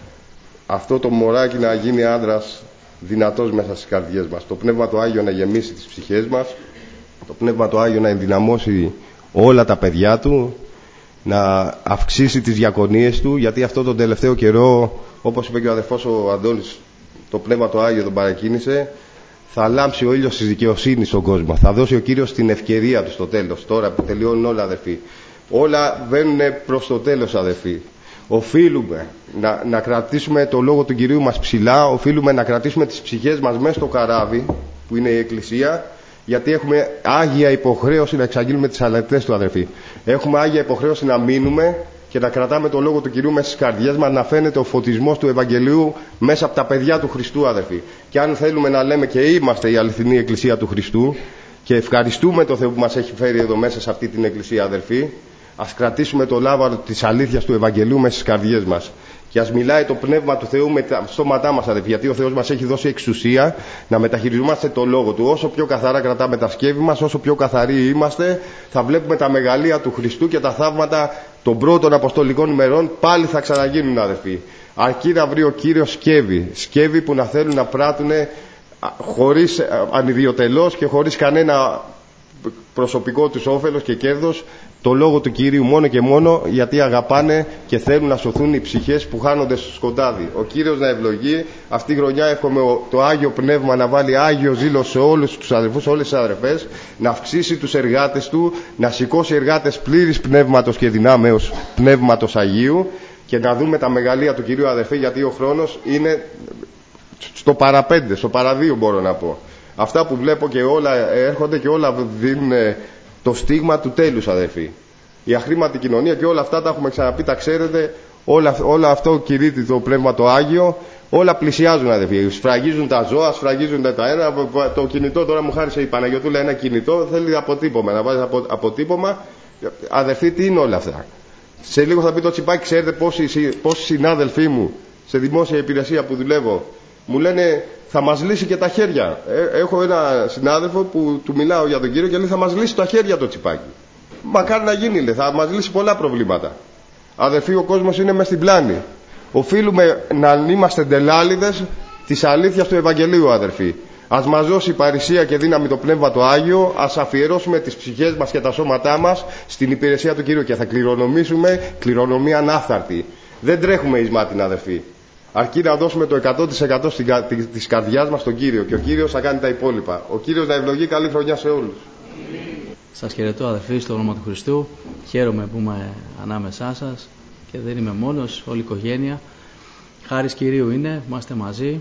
αυτό το μωράκι να γίνει άντρας δυνατός μέσα στις καρδιές μας. Το Πνεύμα το Άγιο να γεμίσει τις ψυχές μας, το Πνεύμα το Άγιο να ενδυναμώσει όλα τα παιδιά Του, να αυξήσει τις διακονίες Του, γιατί αυτό τον τελευταίο καιρό, όπως είπε και ο αδερφός ο Αντώνης, το Πνεύμα το Άγιο τον παρακίνησε, θα λάμψει ο ήλιος της δικαιοσύνης στον κόσμο. Θα δώσει ο Κύριος την ευκαιρία Του στο τέλος. Τώρα που τελειώνουν όλα, αδερφοί, όλα βαίνουν προς το τέλος, αδερφοί. Οφείλουμε να κρατήσουμε το λόγο του Κυρίου μας ψηλά, οφείλουμε να κρατήσουμε τις ψυχές μας μέσα στο καράβι που είναι η Εκκλησία, γιατί έχουμε άγια υποχρέωση να εξαγγείλουμε τις αλεπτές Του, αδερφοί. Έχουμε άγια υποχρέωση να μείνουμε και να κρατάμε το λόγο του Κυρίου μέσα στις καρδιές μας, να φαίνεται ο φωτισμός του Ευαγγελίου μέσα από τα παιδιά του Χριστού, αδερφοί. Και αν θέλουμε να λέμε και είμαστε η αληθινή Εκκλησία του Χριστού και ευχαριστούμε το Θεό που μας έχει φέρει εδώ μέσα σε αυτή την Εκκλησία, αδερφοί, ας κρατήσουμε το λάβαρο της αλήθειας του Ευαγγελίου μέσα στις καρδιές μας. Και ας μιλάει το Πνεύμα του Θεού με τα στόματά μας, αδερφοί, γιατί ο Θεός μας έχει δώσει εξουσία να μεταχειριζόμαστε το Λόγο Του. Όσο πιο καθαρά κρατάμε τα σκεύη μας, όσο πιο καθαροί είμαστε, θα βλέπουμε τα μεγαλεία του Χριστού και τα θαύματα των πρώτων Αποστολικών ημερών πάλι θα ξαναγίνουν, αδερφοί. Αρκεί να βρει ο Κύριος σκεύη που να θέλουν να πράττουν χωρίς ανιδιοτελώς και χωρίς κανένα προσωπικό τους όφελος και κέρδος το Λόγο του Κυρίου, μόνο και μόνο γιατί αγαπάνε και θέλουν να σωθούν οι ψυχές που χάνονται στο σκοτάδι. Ο Κύριος να ευλογεί. Αυτή τη χρονιά εύχομαι το Άγιο Πνεύμα να βάλει Άγιο ζήλο σε όλους τους αδερφούς, σε όλες τις αδερφές, να αυξήσει τους εργάτες Του, να σηκώσει εργάτες πλήρης πνεύματος και δυνάμεως Πνεύματος Αγίου και να δούμε τα μεγαλεία του Κυρίου, αδερφέ, γιατί ο χρόνος είναι στο παραπέντε, στο παραδείο, μπορώ να πω. Αυτά που βλέπω και όλα έρχονται και όλα δίνουν το στίγμα του τέλους, αδερφοί. Η αχρήματη κοινωνία και όλα αυτά τα έχουμε ξαναπεί, τα ξέρετε. Όλα αυτό κηρύττει το Πνεύμα το Άγιο. Όλα πλησιάζουν, αδερφοί. Σφραγίζουν τα ζώα, σφραγίζουν τα ένα. Το κινητό τώρα μου χάρισε η Παναγιωτούλα ένα κινητό. Θέλει αποτύπωμα, να βάζει αποτύπωμα. Αδερφοί, τι είναι όλα αυτά. Σε λίγο θα πει το τσιπάκι, ξέρετε πόσοι συνάδελφοί μου σε δημόσια υπηρεσία που δουλεύω μου λένε θα μας λύσει και τα χέρια. Έχω ένα συνάδελφο που του μιλάω για τον Κύριο και λέει θα μας λύσει τα χέρια το τσιπάκι. Μακάρι να γίνει, λέει, θα μας λύσει πολλά προβλήματα. Αδερφοί, ο κόσμος είναι μες στην πλάνη. Οφείλουμε να είμαστε ντελάλιδες της αλήθειας του Ευαγγελίου, αδερφοί. Ας μας δώσει παρησία και δύναμη το Πνεύμα το Άγιο, ας αφιερώσουμε τις ψυχές μας και τα σώματά μας στην υπηρεσία του Κυρίου και θα κληρονομήσουμε κληρονομία ανάφθαρτη. Δεν τρέχουμε εις μάτιν, αδερφοί. Αρκεί να δώσουμε το 100% της καρδιάς μας στον Κύριο και ο Κύριος θα κάνει τα υπόλοιπα. Ο Κύριος να ευλογεί. Καλή χρονιά σε όλους. Σας χαιρετώ, αδερφοί, στο όνομα του Χριστού. Χαίρομαι που είμαι ανάμεσά σας και δεν είμαι μόνος, όλη η οικογένεια. Χάρις Κυρίου είναι, είμαστε μαζί.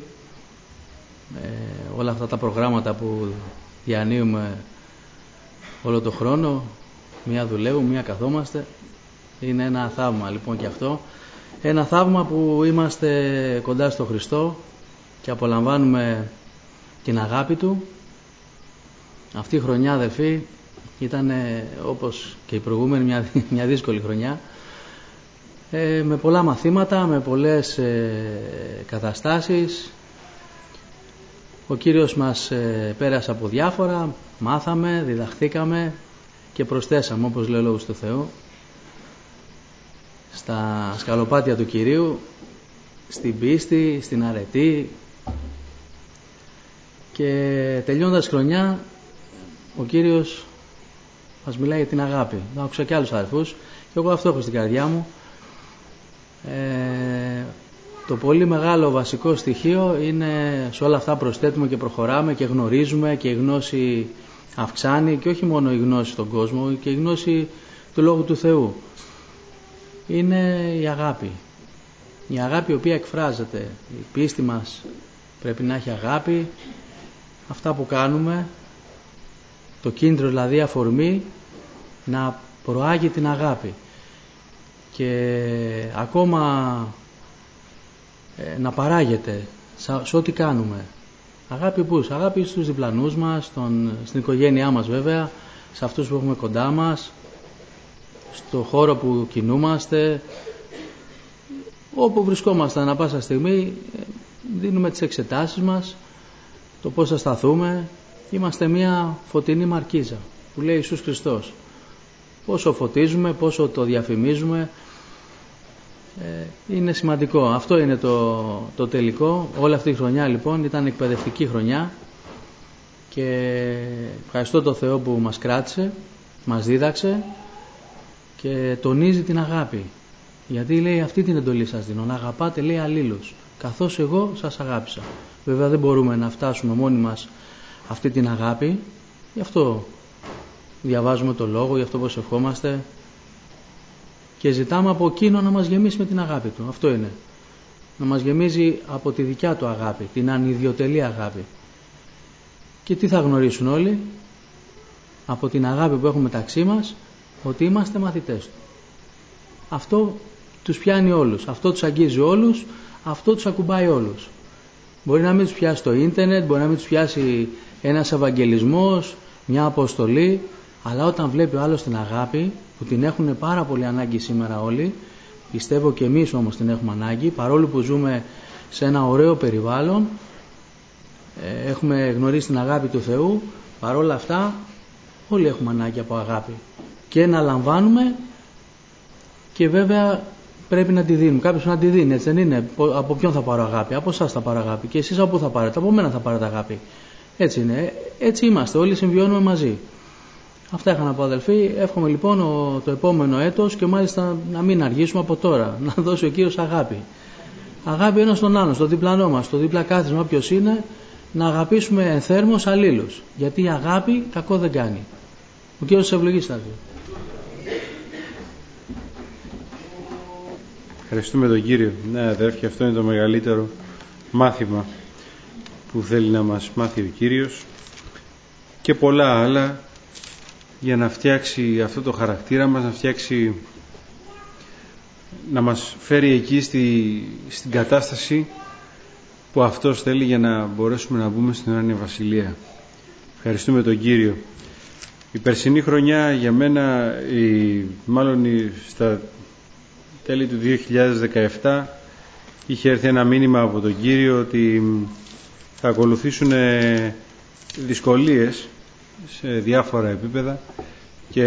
Όλα αυτά τα προγράμματα που διανύουμε όλο το χρόνο, μία δουλεύουμε, μία καθόμαστε. Είναι ένα θαύμα λοιπόν και αυτό. Ένα θαύμα που είμαστε κοντά στο Χριστό και απολαμβάνουμε την αγάπη Του. Αυτή η χρονιά, αδελφοί, ήταν όπως και η προηγούμενη μια δύσκολη χρονιά, με πολλά μαθήματα, με πολλές καταστάσεις. Ο Κύριος μας πέρασε από διάφορα, μάθαμε, διδαχθήκαμε και προσθέσαμε, όπως λέει ο Λόγος του Θεού, στα σκαλοπάτια του Κυρίου, στην πίστη, στην αρετή. Και τελειώντας χρονιά, ο Κύριος μας μιλάει για την αγάπη. Να άκουσα και άλλους αδελφούς και εγώ αυτό έχω στην καρδιά μου. Το πολύ μεγάλο βασικό στοιχείο είναι σε όλα αυτά προσθέτουμε και προχωράμε και γνωρίζουμε και η γνώση αυξάνει, και όχι μόνο η γνώση στον κόσμο και η γνώση του Λόγου του Θεού. Είναι η αγάπη. Η αγάπη η οποία εκφράζεται. Η πίστη μας πρέπει να έχει αγάπη. Αυτά που κάνουμε, το κίνητρο δηλαδή αφορμή να προάγει την αγάπη. Και ακόμα να παράγεται σε ό,τι κάνουμε. Αγάπη πούς? Αγάπη στους διπλανούς μας, στην οικογένειά μας βέβαια, σε αυτούς που έχουμε κοντά μας, στο χώρο που κινούμαστε, όπου βρισκόμαστε ανά πάσα στιγμή, δίνουμε τις εξετάσεις μας, το πώς θα σταθούμε. Είμαστε μια φωτεινή μαρκίζα που λέει Ιησούς Χριστός. Πόσο φωτίζουμε, πόσο το διαφημίζουμε, είναι σημαντικό. Αυτό είναι το τελικό. Όλη αυτή η χρονιά λοιπόν ήταν εκπαιδευτική χρονιά και ευχαριστώ τον Θεό που μας κράτησε, μας δίδαξε και τονίζει την αγάπη. Γιατί λέει αυτή την εντολή σας δίνω, να αγαπάτε, λέει, αλλήλους καθώς εγώ σας αγάπησα. Βέβαια δεν μπορούμε να φτάσουμε μόνοι μας αυτή την αγάπη, γι' αυτό διαβάζουμε το Λόγο, γι' αυτό προσευχόμαστε και ζητάμε από Εκείνο να μας γεμίσει με την αγάπη Του. Αυτό είναι, να μας γεμίζει από τη δικιά Του αγάπη, την ανιδιοτελή αγάπη. Και τι θα γνωρίσουν όλοι? Από την αγάπη που έχουμε μεταξύ μας, ότι είμαστε μαθητές Του. Αυτό τους πιάνει όλους, αυτό τους αγγίζει όλους, αυτό τους ακουμπάει όλους. Μπορεί να μην τους πιάσει το ίντερνετ, μπορεί να μην τους πιάσει ένας ευαγγελισμός, μια αποστολή, αλλά όταν βλέπει ο άλλος την αγάπη, που την έχουν πάρα πολύ ανάγκη σήμερα όλοι, πιστεύω και εμείς όμως την έχουμε ανάγκη, παρόλο που ζούμε σε ένα ωραίο περιβάλλον, έχουμε γνωρίσει την αγάπη του Θεού, παρόλα αυτά όλοι έχουμε ανάγκη από αγάπη και να λαμβάνουμε, και βέβαια πρέπει να τη δίνουμε. Κάποιος να τη δίνει, έτσι δεν είναι? Από ποιον θα πάρω αγάπη? Από εσάς θα πάρω αγάπη. Και εσείς από πού θα πάρετε? Από μένα θα πάρετε αγάπη. Έτσι είναι. Έτσι είμαστε. Όλοι συμβιώνουμε μαζί. Αυτά είχα να πω, αδελφοί. Εύχομαι λοιπόν το επόμενο έτος, και μάλιστα να μην αργήσουμε από τώρα, να δώσει ο Κύριος αγάπη. Αγάπη ένας στον άλλον, στο διπλανό μας, στο δίπλα κάθισμα όποιος είναι, να αγαπήσουμε ενθέρμως αλλήλους. Γιατί η αγάπη κακό δεν κάνει. Ο Κύριος σας ευλογήσει, αδελφοί. Ευχαριστούμε τον Κύριο. Ναι, αδέρφια, αυτό είναι το μεγαλύτερο μάθημα που θέλει να μας μάθει ο Κύριος, και πολλά άλλα για να φτιάξει αυτό το χαρακτήρα μας, να μας φέρει εκεί στην κατάσταση που Αυτός θέλει για να μπορέσουμε να μπούμε στην Ουράνια Βασιλεία. Ευχαριστούμε τον Κύριο. Η περσινή χρονιά για μένα, μάλλον στα τέλη του 2017, είχε έρθει ένα μήνυμα από τον Κύριο ότι θα ακολουθήσουν δυσκολίες σε διάφορα επίπεδα και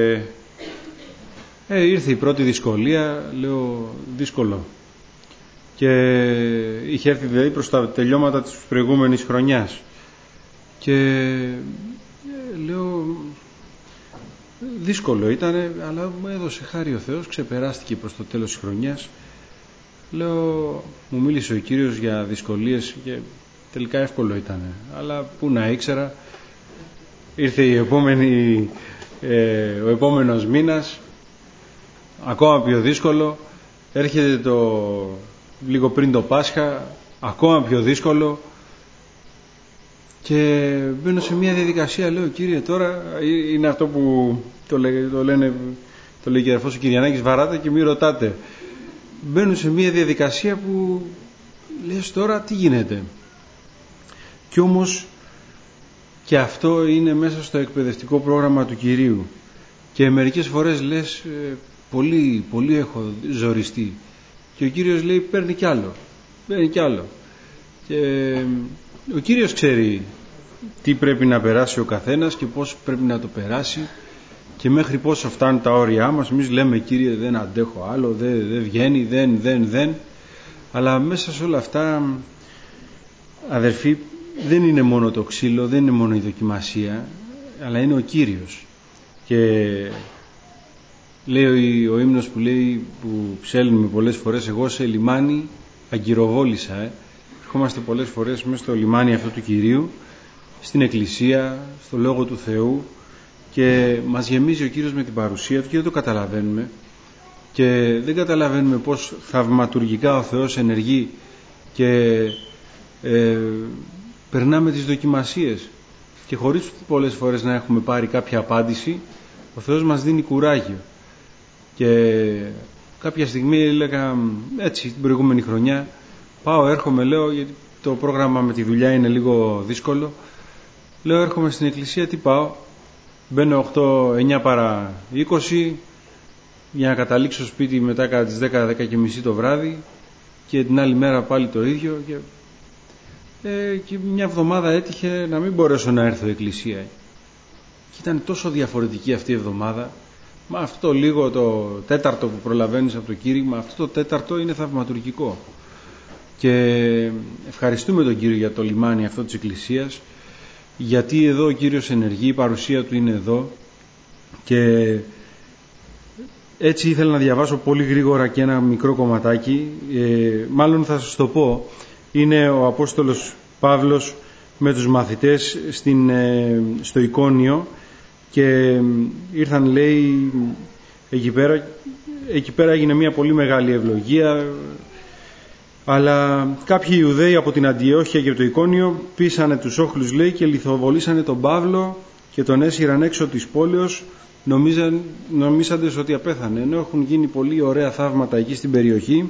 ήρθε η πρώτη δυσκολία, λέω δύσκολο, και είχε έρθει δηλαδή προς τα τελειώματα της προηγούμενης χρονιάς και λέω δύσκολο ήταν, αλλά μου έδωσε χάρη ο Θεός, ξεπεράστηκε προς το τέλος της χρονιάς. Λέω, μου μίλησε ο Κύριος για δυσκολίες και τελικά εύκολο ήταν, αλλά πού να ήξερα. Ήρθε ο επόμενος μήνας, ακόμα πιο δύσκολο. Έρχεται λίγο πριν το Πάσχα, ακόμα πιο δύσκολο, και μπαίνω σε μια διαδικασία. Λέω, Κύριε, τώρα είναι αυτό που το λέει και ο αδερφός ο Κυριανάκης, βαράτε και μη ρωτάτε. Μπαίνω σε μια διαδικασία που λες τώρα τι γίνεται. Κι όμως και αυτό είναι μέσα στο εκπαιδευτικό πρόγραμμα του Κυρίου, και μερικές φορές λες πολύ, πολύ έχω ζοριστεί, και ο Κύριος λέει παίρνει κι άλλο, και ο Κύριος ξέρει τι πρέπει να περάσει ο καθένας και πώς πρέπει να το περάσει και μέχρι πόσο φτάνουν τα όρια μας. Εμείς λέμε, Κύριε, δεν αντέχω άλλο, δεν βγαίνει, δεν, αλλά μέσα σε όλα αυτά, αδερφοί, δεν είναι μόνο το ξύλο, δεν είναι μόνο η δοκιμασία, αλλά είναι ο Κύριος. Και λέει ο ύμνος που ψέλνουμε πολλές φορές, εγώ σε λιμάνι αγκυροβόλησα. Ερχόμαστε πολλές φορές μέσα στο λιμάνι αυτό του Κυρίου, στην Εκκλησία, στο Λόγο του Θεού, και μας γεμίζει ο Κύριος με την παρουσία του και δεν το καταλαβαίνουμε, και δεν καταλαβαίνουμε πως θαυματουργικά ο Θεός ενεργεί και περνάμε τις δοκιμασίες, και χωρίς πολλές φορές να έχουμε πάρει κάποια απάντηση, ο Θεός μας δίνει κουράγιο. Και κάποια στιγμή έλεγα έτσι την προηγούμενη χρονιά, πάω, έρχομαι, λέω, γιατί το πρόγραμμα με τη δουλειά είναι λίγο δύσκολο, λέω, έρχομαι στην εκκλησία, τι πάω, μπαίνω 9 παρά 20 για να καταλήξω σπίτι μετά κατά τις 10-10:30 το βράδυ, και την άλλη μέρα πάλι το ίδιο, και μια εβδομάδα έτυχε να μην μπορέσω να έρθω εκκλησία, και ήταν τόσο διαφορετική αυτή η εβδομάδα. Μα αυτό το λίγο, το τέταρτο που προλαβαίνεις από το κήρυγμα, αυτό το τέταρτο είναι θαυματουργικό, και ευχαριστούμε τον Κύριο για το λιμάνι αυτό της Εκκλησίας, γιατί εδώ ο Κύριος ενεργεί, η παρουσία Του είναι εδώ. Και έτσι ήθελα να διαβάσω πολύ γρήγορα και ένα μικρό κομματάκι, μάλλον θα σας το πω, είναι ο Απόστολος Παύλος με τους μαθητές στο Εικόνιο, και ήρθαν, λέει, εκεί πέρα έγινε μια πολύ μεγάλη ευλογία, αλλά κάποιοι Ιουδαίοι από την Αντιόχεια και το Εικόνιο πείσανε τους όχλους, λέει, και λιθοβολήσανε τον Παύλο και τον έσυραν έξω της πόλεως, νομίζαντες ότι απέθανε, ενώ έχουν γίνει πολύ ωραία θαύματα εκεί στην περιοχή,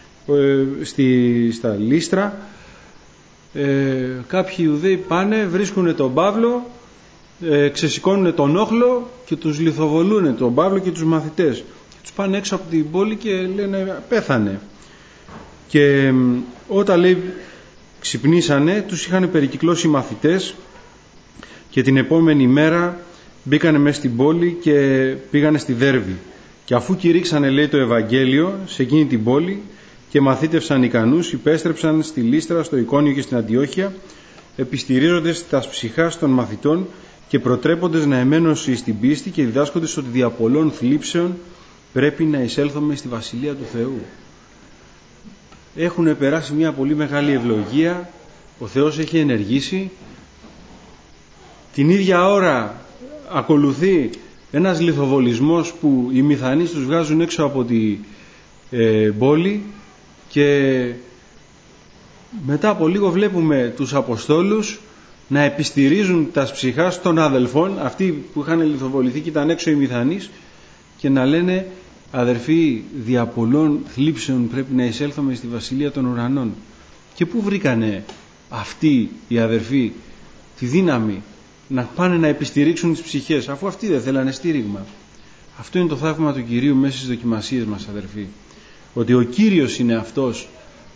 στα Λύστρα. Κάποιοι Ιουδαίοι πάνε, βρίσκουν τον Παύλο, ξεσηκώνουν τον όχλο και τους λιθοβολούν, τον Παύλο και τους μαθητές. Τους πάνε έξω από την πόλη και λένε πέθανε. Και όταν, λέει, ξυπνήσανε, τους είχαν περικυκλώσει οι μαθητές, και την επόμενη μέρα μπήκανε μέσα στην πόλη και πήγανε στη Δέρβη. Και αφού κηρύξανε, λέει, το Ευαγγέλιο σε εκείνη την πόλη και μαθήτευσαν ικανούς, υπέστρεψαν στη Λύστρα, στο Εικόνιο και στην Αντιόχεια, επιστηρίζοντες τα ψυχάς των μαθητών και προτρέποντες να εμένουν στην πίστη και διδάσκοντες ότι δια πολλών θλίψεων πρέπει να εισέλθουμε στη Βασιλεία του Θεού. Έχουν περάσει μια πολύ μεγάλη ευλογία, ο Θεός έχει ενεργήσει. Την ίδια ώρα ακολουθεί ένας λιθοβολισμός που οι μηθανείς τους βγάζουν έξω από την πόλη, και μετά από λίγο βλέπουμε τους Αποστόλους να επιστηρίζουν τα ψυχάς των αδελφών, αυτοί που είχαν λιθοβοληθεί και ήταν έξω οι μηθανείς, και να λένε, αδερφοί, δια πολλών θλίψεων πρέπει να εισέλθουμε στη Βασιλεία των Ουρανών. Και πού βρήκανε αυτοί οι αδερφοί τη δύναμη να πάνε να επιστηρίξουν τις ψυχές, αφού αυτοί δεν θέλανε στήριγμα? Αυτό είναι το θαύμα του Κυρίου μέσα στις δοκιμασίες μας, αδερφοί. Ότι ο Κύριος είναι αυτός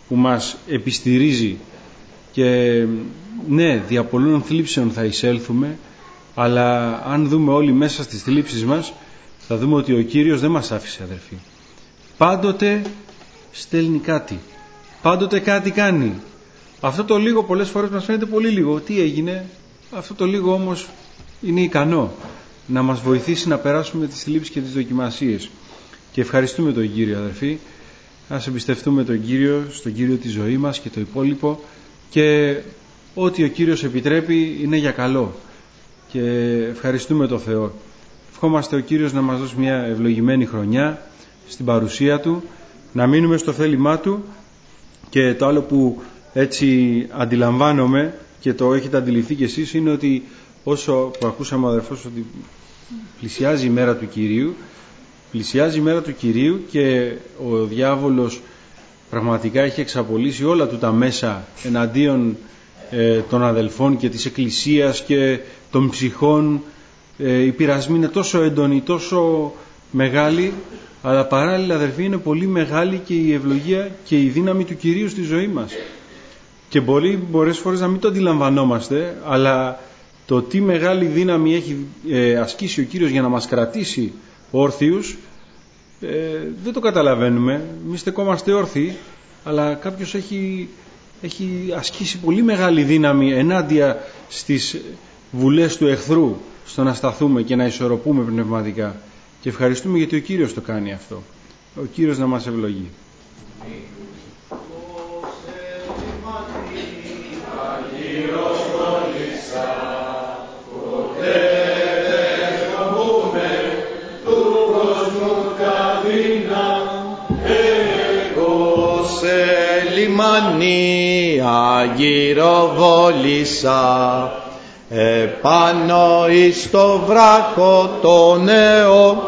που μας επιστηρίζει και ναι, δια πολλών θλίψεων θα εισέλθουμε, αλλά αν δούμε όλοι μέσα στις θλίψεις μας θα δούμε ότι ο Κύριος δεν μας άφησε, αδερφοί. Πάντοτε στέλνει κάτι, πάντοτε κάτι κάνει. Αυτό το λίγο πολλές φορές μας φαίνεται πολύ λίγο. Τι έγινε? Αυτό το λίγο όμως είναι ικανό να μας βοηθήσει να περάσουμε τις θλίψεις και τις δοκιμασίες. Και ευχαριστούμε τον Κύριο, αδερφοί. Ας εμπιστευτούμε τον Κύριο, στον Κύριο τη ζωή μας και το υπόλοιπο, και ό,τι ο Κύριος επιτρέπει είναι για καλό. Και ευχαριστούμε τον Θεό. Ευχόμαστε ο Κύριος να μας δώσει μια ευλογημένη χρονιά στην παρουσία Του, να μείνουμε στο θέλημά Του. Και το άλλο που έτσι αντιλαμβάνομαι και το έχετε αντιληφθεί κι εσείς είναι ότι όσο που ακούσαμε, αδερφός, ότι πλησιάζει η μέρα του Κυρίου, πλησιάζει η μέρα του Κυρίου και ο διάβολος πραγματικά έχει εξαπολύσει όλα του τα μέσα εναντίον των αδελφών και της Εκκλησίας και των ψυχών. Οι πειρασμοί είναι τόσο έντονοι, τόσο μεγάλοι, αλλά παράλληλα, αδερφοί, είναι πολύ μεγάλη και η ευλογία και η δύναμη του Κυρίου στη ζωή μας. Και πολλές φορές να μην το αντιλαμβανόμαστε, αλλά το τι μεγάλη δύναμη έχει ασκήσει ο Κύριος για να μας κρατήσει όρθιους, δεν το καταλαβαίνουμε. Εμείς στεκόμαστε όρθιοι, αλλά κάποιος έχει ασκήσει πολύ μεγάλη δύναμη ενάντια στις βουλές του εχθρού, στο να σταθούμε και να ισορροπούμε πνευματικά. Και ευχαριστούμε γιατί ο Κύριος το κάνει αυτό. Ο Κύριος να μας ευλογεί. Λιμάνι αγυροβόλησα, επάνω εις το βράχο το νέο.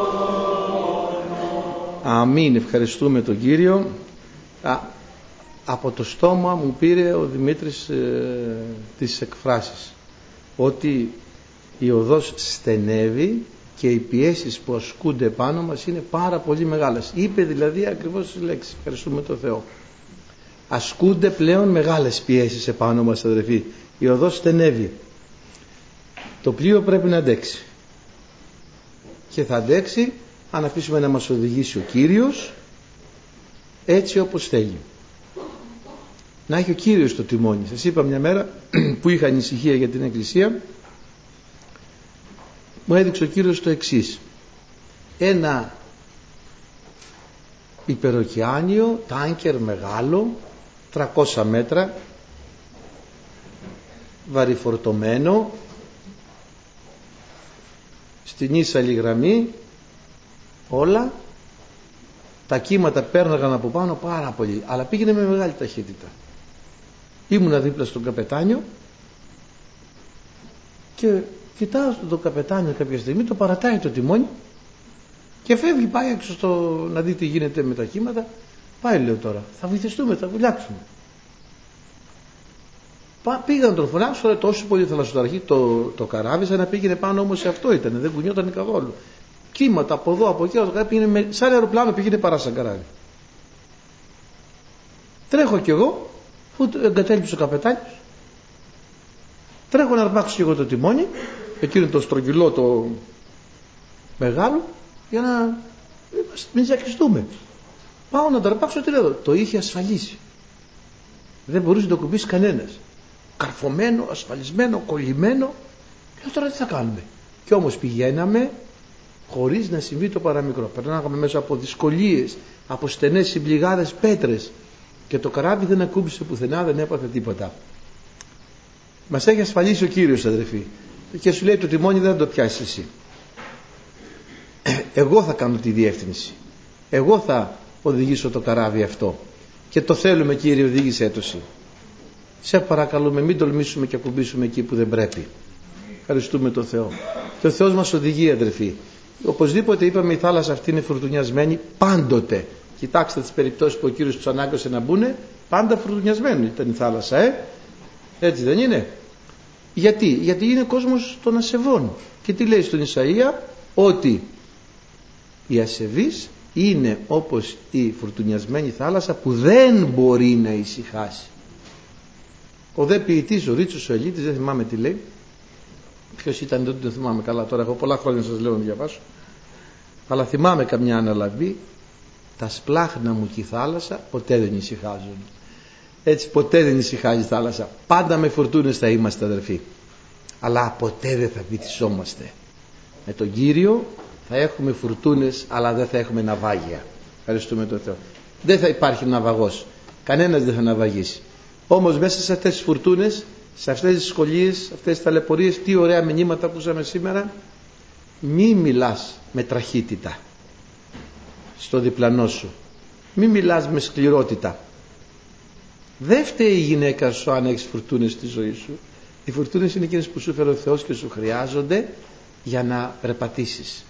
Αμήν. Ευχαριστούμε τον Κύριο. Από το στόμα μου πήρε ο Δημήτρης τις εκφράσεις ότι η οδός στενεύει και οι πιέσεις που ασκούνται πάνω μας είναι πάρα πολύ μεγάλες. Είπε δηλαδή ακριβώς τις λέξεις. Ευχαριστούμε τον Θεό. Ασκούνται πλέον μεγάλες πιέσεις επάνω μας, αδερφοί. Η οδός στενεύει. Το πλοίο πρέπει να αντέξει. Και θα αντέξει αν αφήσουμε να μας οδηγήσει ο Κύριος έτσι όπως θέλει. Να έχει ο Κύριος το τιμόνι. Σας είπα μια μέρα που είχα ανησυχία για την Εκκλησία, μου έδειξε ο Κύριος το εξής. Ένα υπεροκειάνιο τάνκερ μεγάλο, 300 μέτρα, βαρυφορτωμένο, στην ίσαλη γραμμή, όλα τα κύματα πέρναγαν από πάνω πάρα πολύ, αλλά πήγαινε με μεγάλη ταχύτητα. Ήμουνα δίπλα στον καπετάνιο και κοιτάω τον καπετάνιο κάποια στιγμή, το παρατάει το τιμόνι και φεύγει, πάει έξω να δει τι γίνεται με τα κύματα. Πάει, λέω, τώρα θα βυθιστούμε, θα βουλιάξουμε. Πήγα να τον φωνάξω, τόσο πολύ ήθελα στο αρχή το καράβι, σαν να πήγαινε πάνω, όμως σε αυτό ήταν, δεν κουνιόταν καθόλου. Κύματα από εδώ, από εκεί, πήγαινε σαν αεροπλάνο, πήγαινε παρά σαν καράβι. Τρέχω κι εγώ, αφού εγκατέλειψε ο καπετάνιος, τρέχω να αρπάξω κι εγώ το τιμόνι, εκείνο το στρογγυλό το μεγάλο, για να μην ζακιστούμε. Πάω να το αρπάξω, τι λέω, το είχε ασφαλίσει. Δεν μπορούσε να το κουμπίσει κανένας. Καρφωμένο, ασφαλισμένο, κολλημένο. Και τώρα τι θα κάνουμε? Και όμως πηγαίναμε χωρίς να συμβεί το παραμικρό. Περνάγαμε μέσα από δυσκολίες, από στενές συμπληγάδες πέτρες και το καράβι δεν ακούμπησε πουθενά, δεν έπαθε τίποτα. Μας έχει ασφαλίσει ο Κύριος, αδερφοί, και σου λέει το τιμόνι δεν θα το πιάσεις εσύ. Εγώ θα κάνω τη διεύθυνση. Εγώ θα οδηγήσω το καράβι αυτό. Και το θέλουμε, Κύριε, οδήγησέ το εσύ. Σε παρακαλούμε, μην τολμήσουμε και ακουμπήσουμε εκεί που δεν πρέπει. Ευχαριστούμε τον Θεό. Και ο Θεός μας οδηγεί, αδερφοί. Οπωσδήποτε είπαμε η θάλασσα αυτή είναι φουρτουνιασμένη πάντοτε. Κοιτάξτε τις περιπτώσεις που ο Κύριος τους ανάγκασε να μπουνε, πάντα φουρτουνιασμένη ήταν η θάλασσα, έτσι δεν είναι? Γιατί είναι κόσμος των ασεβών. Και τι λέει στον Ισαΐα? Ότι οι ασεβείς είναι όπως η φουρτουνιασμένη θάλασσα που δεν μπορεί να ησυχάσει. Ο δε ποιητής, ο Ρίτσος ο Ελίτης, δεν θυμάμαι τι λέει, ποιος ήταν, δεν το θυμάμαι καλά τώρα, έχω πολλά χρόνια σας λέω να διαβάσω, αλλά θυμάμαι καμιά αναλαβή, τα σπλάχνα μου και η θάλασσα ποτέ δεν ησυχάζουν. Έτσι ποτέ δεν ησυχάζει η θάλασσα, πάντα με φουρτούνες θα είμαστε αδερφοί, αλλά ποτέ δεν θα βυθιζόμαστε. Με τον Κύριο θα έχουμε φουρτούνες, αλλά δεν θα έχουμε ναυάγια. Ευχαριστούμε τον Θεό. Δεν θα υπάρχει ναυαγός, κανένας δεν θα ναυαγήσει. Όμως μέσα σε αυτές τις φουρτούνες, σε αυτές τις δυσκολίες, αυτές τις ταλαιπωρίες, τι ωραία μηνύματα ακούσαμε σήμερα. Μη μιλάς με τραχύτητα στο διπλανό σου, μη μιλάς με σκληρότητα. Δεν φταίει η γυναίκα σου αν έχεις φουρτούνες στη ζωή σου. Οι φουρτούνες είναι εκείνες που σου φέρει ο Θεός και σου χρειάζονται για να περπατήσεις.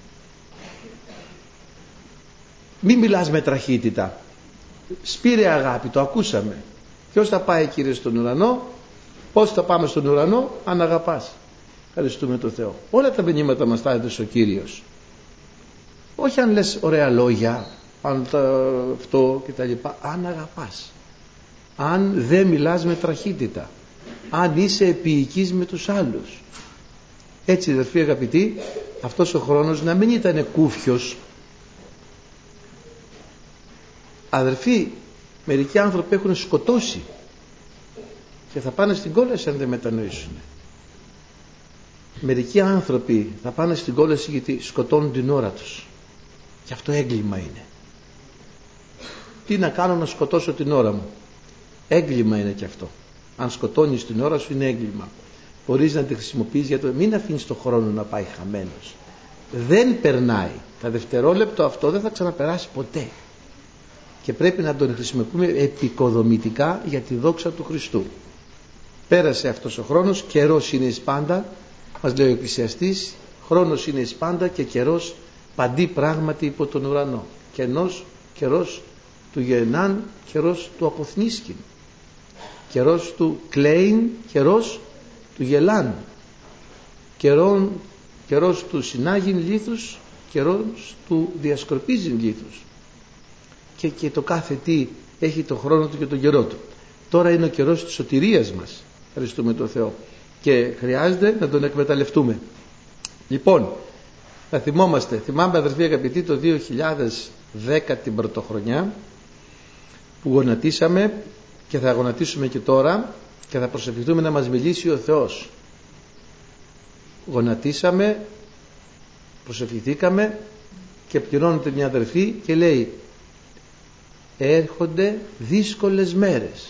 Μη μιλάς με τραχύτητα. Σπήρε αγάπη, το ακούσαμε. Ποιος θα πάει, Κύριε, στον ουρανό? Πώς θα πάμε στον ουρανό? Αν αγαπάς. Ευχαριστούμε τον Θεό. Όλα τα μηνύματα μας τα έδωσε ο Κύριος. Όχι αν λες ωραία λόγια, αν αυτό και τα λοιπά. Αν αγαπάς, αν δεν μιλάς με τραχύτητα, αν είσαι επίοικης με τους άλλους. Έτσι, αδερφοί αγαπητοί, αυτός ο χρόνος να μην ήταν κούφιος. Αδερφοί, μερικοί άνθρωποι έχουν σκοτώσει και θα πάνε στην κόλαση αν δεν μετανοήσουν. Μερικοί άνθρωποι θα πάνε στην κόλαση γιατί σκοτώνουν την ώρα τους, και αυτό έγκλημα είναι. Τι να κάνω να σκοτώσω την ώρα μου? Έγκλημα είναι και αυτό. Αν σκοτώνεις την ώρα σου είναι έγκλημα. Μπορείς να τη χρησιμοποιείς για το... Μην αφήνεις το χρόνο να πάει χαμένος. Δεν περνάει. Τα δευτερόλεπτο αυτό δεν θα ξαναπεράσει ποτέ. Και πρέπει να τον χρησιμοποιούμε επικοδομητικά για τη δόξα του Χριστού. Πέρασε αυτός ο χρόνος, καιρός είναι εις πάντα, μας λέει ο Εκκλησιαστής, χρόνος είναι εις πάντα και καιρός παντί πράγματι υπό τον ουρανό. Καιρός του γεννάν, καιρός του αποθνίσκην, καιρός του κλαίειν, καιρός του γελάν, καιρός του συνάγειν λίθους, καιρός του διασκορπίζειν λίθους. Και το κάθε τι έχει το χρόνο του και τον καιρό του. Τώρα είναι ο καιρός της σωτηρίας μας, ευχαριστούμε τον Θεό, και χρειάζεται να τον εκμεταλλευτούμε. Λοιπόν, θα θυμάμαι αδερφοί αγαπητοί, το 2010 την πρωτοχρονιά που γονατίσαμε και θα γονατίσουμε και τώρα και θα προσευχηθούμε να μας μιλήσει ο Θεός. Γονατίσαμε, προσευχηθήκαμε και πληρώνεται μια αδερφή και λέει: έρχονται δύσκολες μέρες.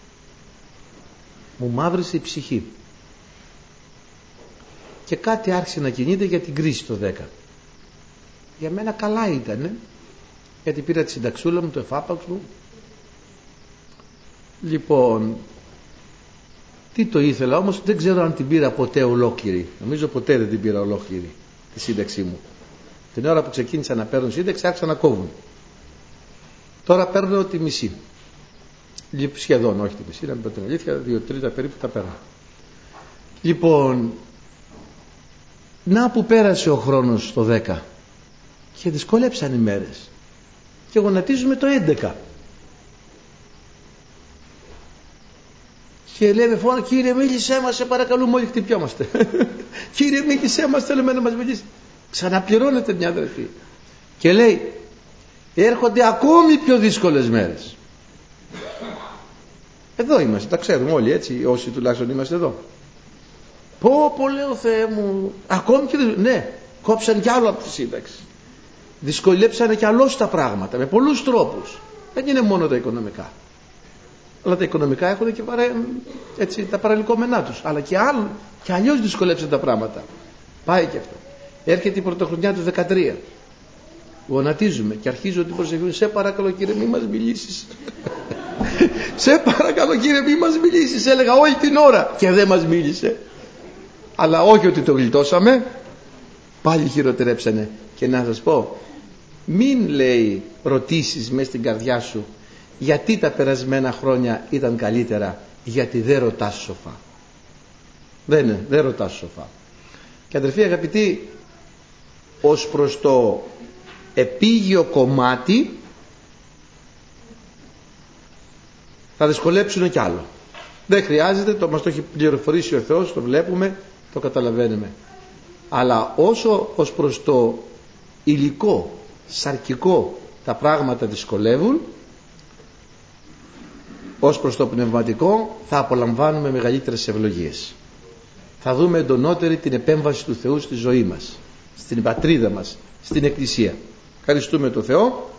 Μου μαύρισε η ψυχή και κάτι άρχισε να κινείται για την κρίση το 10. Για μένα καλά ήταν, γιατί πήρα τη συνταξούλα μου, το εφάπαξ μου. Λοιπόν, τι το ήθελα, όμως δεν ξέρω αν την πήρα ποτέ ολόκληρη. Νομίζω ποτέ δεν την πήρα ολόκληρη τη σύνταξή μου. Την ώρα που ξεκίνησα να παίρνω σύνταξη άρχισα να κόβουν. Τώρα παίρνω τη μισή. Σχεδόν, όχι τη μισή, να μην πω την αλήθεια, 2/3 περίπου τα παίρνω. Λοιπόν, να που πέρασε ο χρόνος το 10 και δυσκόλεψαν οι μέρες και γονατίζουμε το 11. Και λέμε φώνα: Κύριε, μίλησέ μας, σε παρακαλούμε, όλοι χτυπιόμαστε. Κύριε, μίλησέ μας, θέλουμε να μας μιλήσει. Ξαναπληρώνεται μια αδερφή και λέει: έρχονται ακόμη πιο δύσκολες μέρες. Εδώ είμαστε, τα ξέρουμε όλοι, έτσι, όσοι τουλάχιστον είμαστε εδώ. Πω λέω, Θεέ μου, ακόμη και ναι, κόψαν κι άλλο από τη σύνταξη. Δυσκολέψανε κι αλλώς τα πράγματα με πολλούς τρόπους. Δεν είναι μόνο τα οικονομικά, αλλά τα οικονομικά έχουν και έτσι, τα παραλυκόμενά τους, αλλά και αλλιώς δυσκολέψαν τα πράγματα. Πάει και αυτό. Έρχεται η πρωτοχρονιά του 13. Γονατίζουμε και αρχίζω την προσευχή: σε παρακαλώ, Κύριε, μη μας μιλήσεις. Σε παρακαλώ, Κύριε, μη μας μιλήσεις. Έλεγα όλη την ώρα και δεν μας μίλησε. Αλλά όχι ότι το γλιτώσαμε, πάλι χειροτερέψανε. Και να σας πω, μην, λέει, ρωτήσεις μέσα στην καρδιά σου γιατί τα περασμένα χρόνια ήταν καλύτερα, γιατί δεν ρωτάς σοφά. Δεν ρωτάς σοφά. Και αδερφοί αγαπητοί, ως προς το επίγειο κομμάτι θα δυσκολέψουν κι άλλο. Δεν χρειάζεται, μας το έχει πληροφορήσει ο Θεός, το βλέπουμε, το καταλαβαίνουμε. Αλλά όσο ως προς το υλικό, σαρκικό τα πράγματα δυσκολεύουν, ως προς το πνευματικό θα απολαμβάνουμε μεγαλύτερες ευλογίες. Θα δούμε εντονότερη την επέμβαση του Θεού στη ζωή μας, στην πατρίδα μας, στην Εκκλησία. Ευχαριστούμε τον Θεό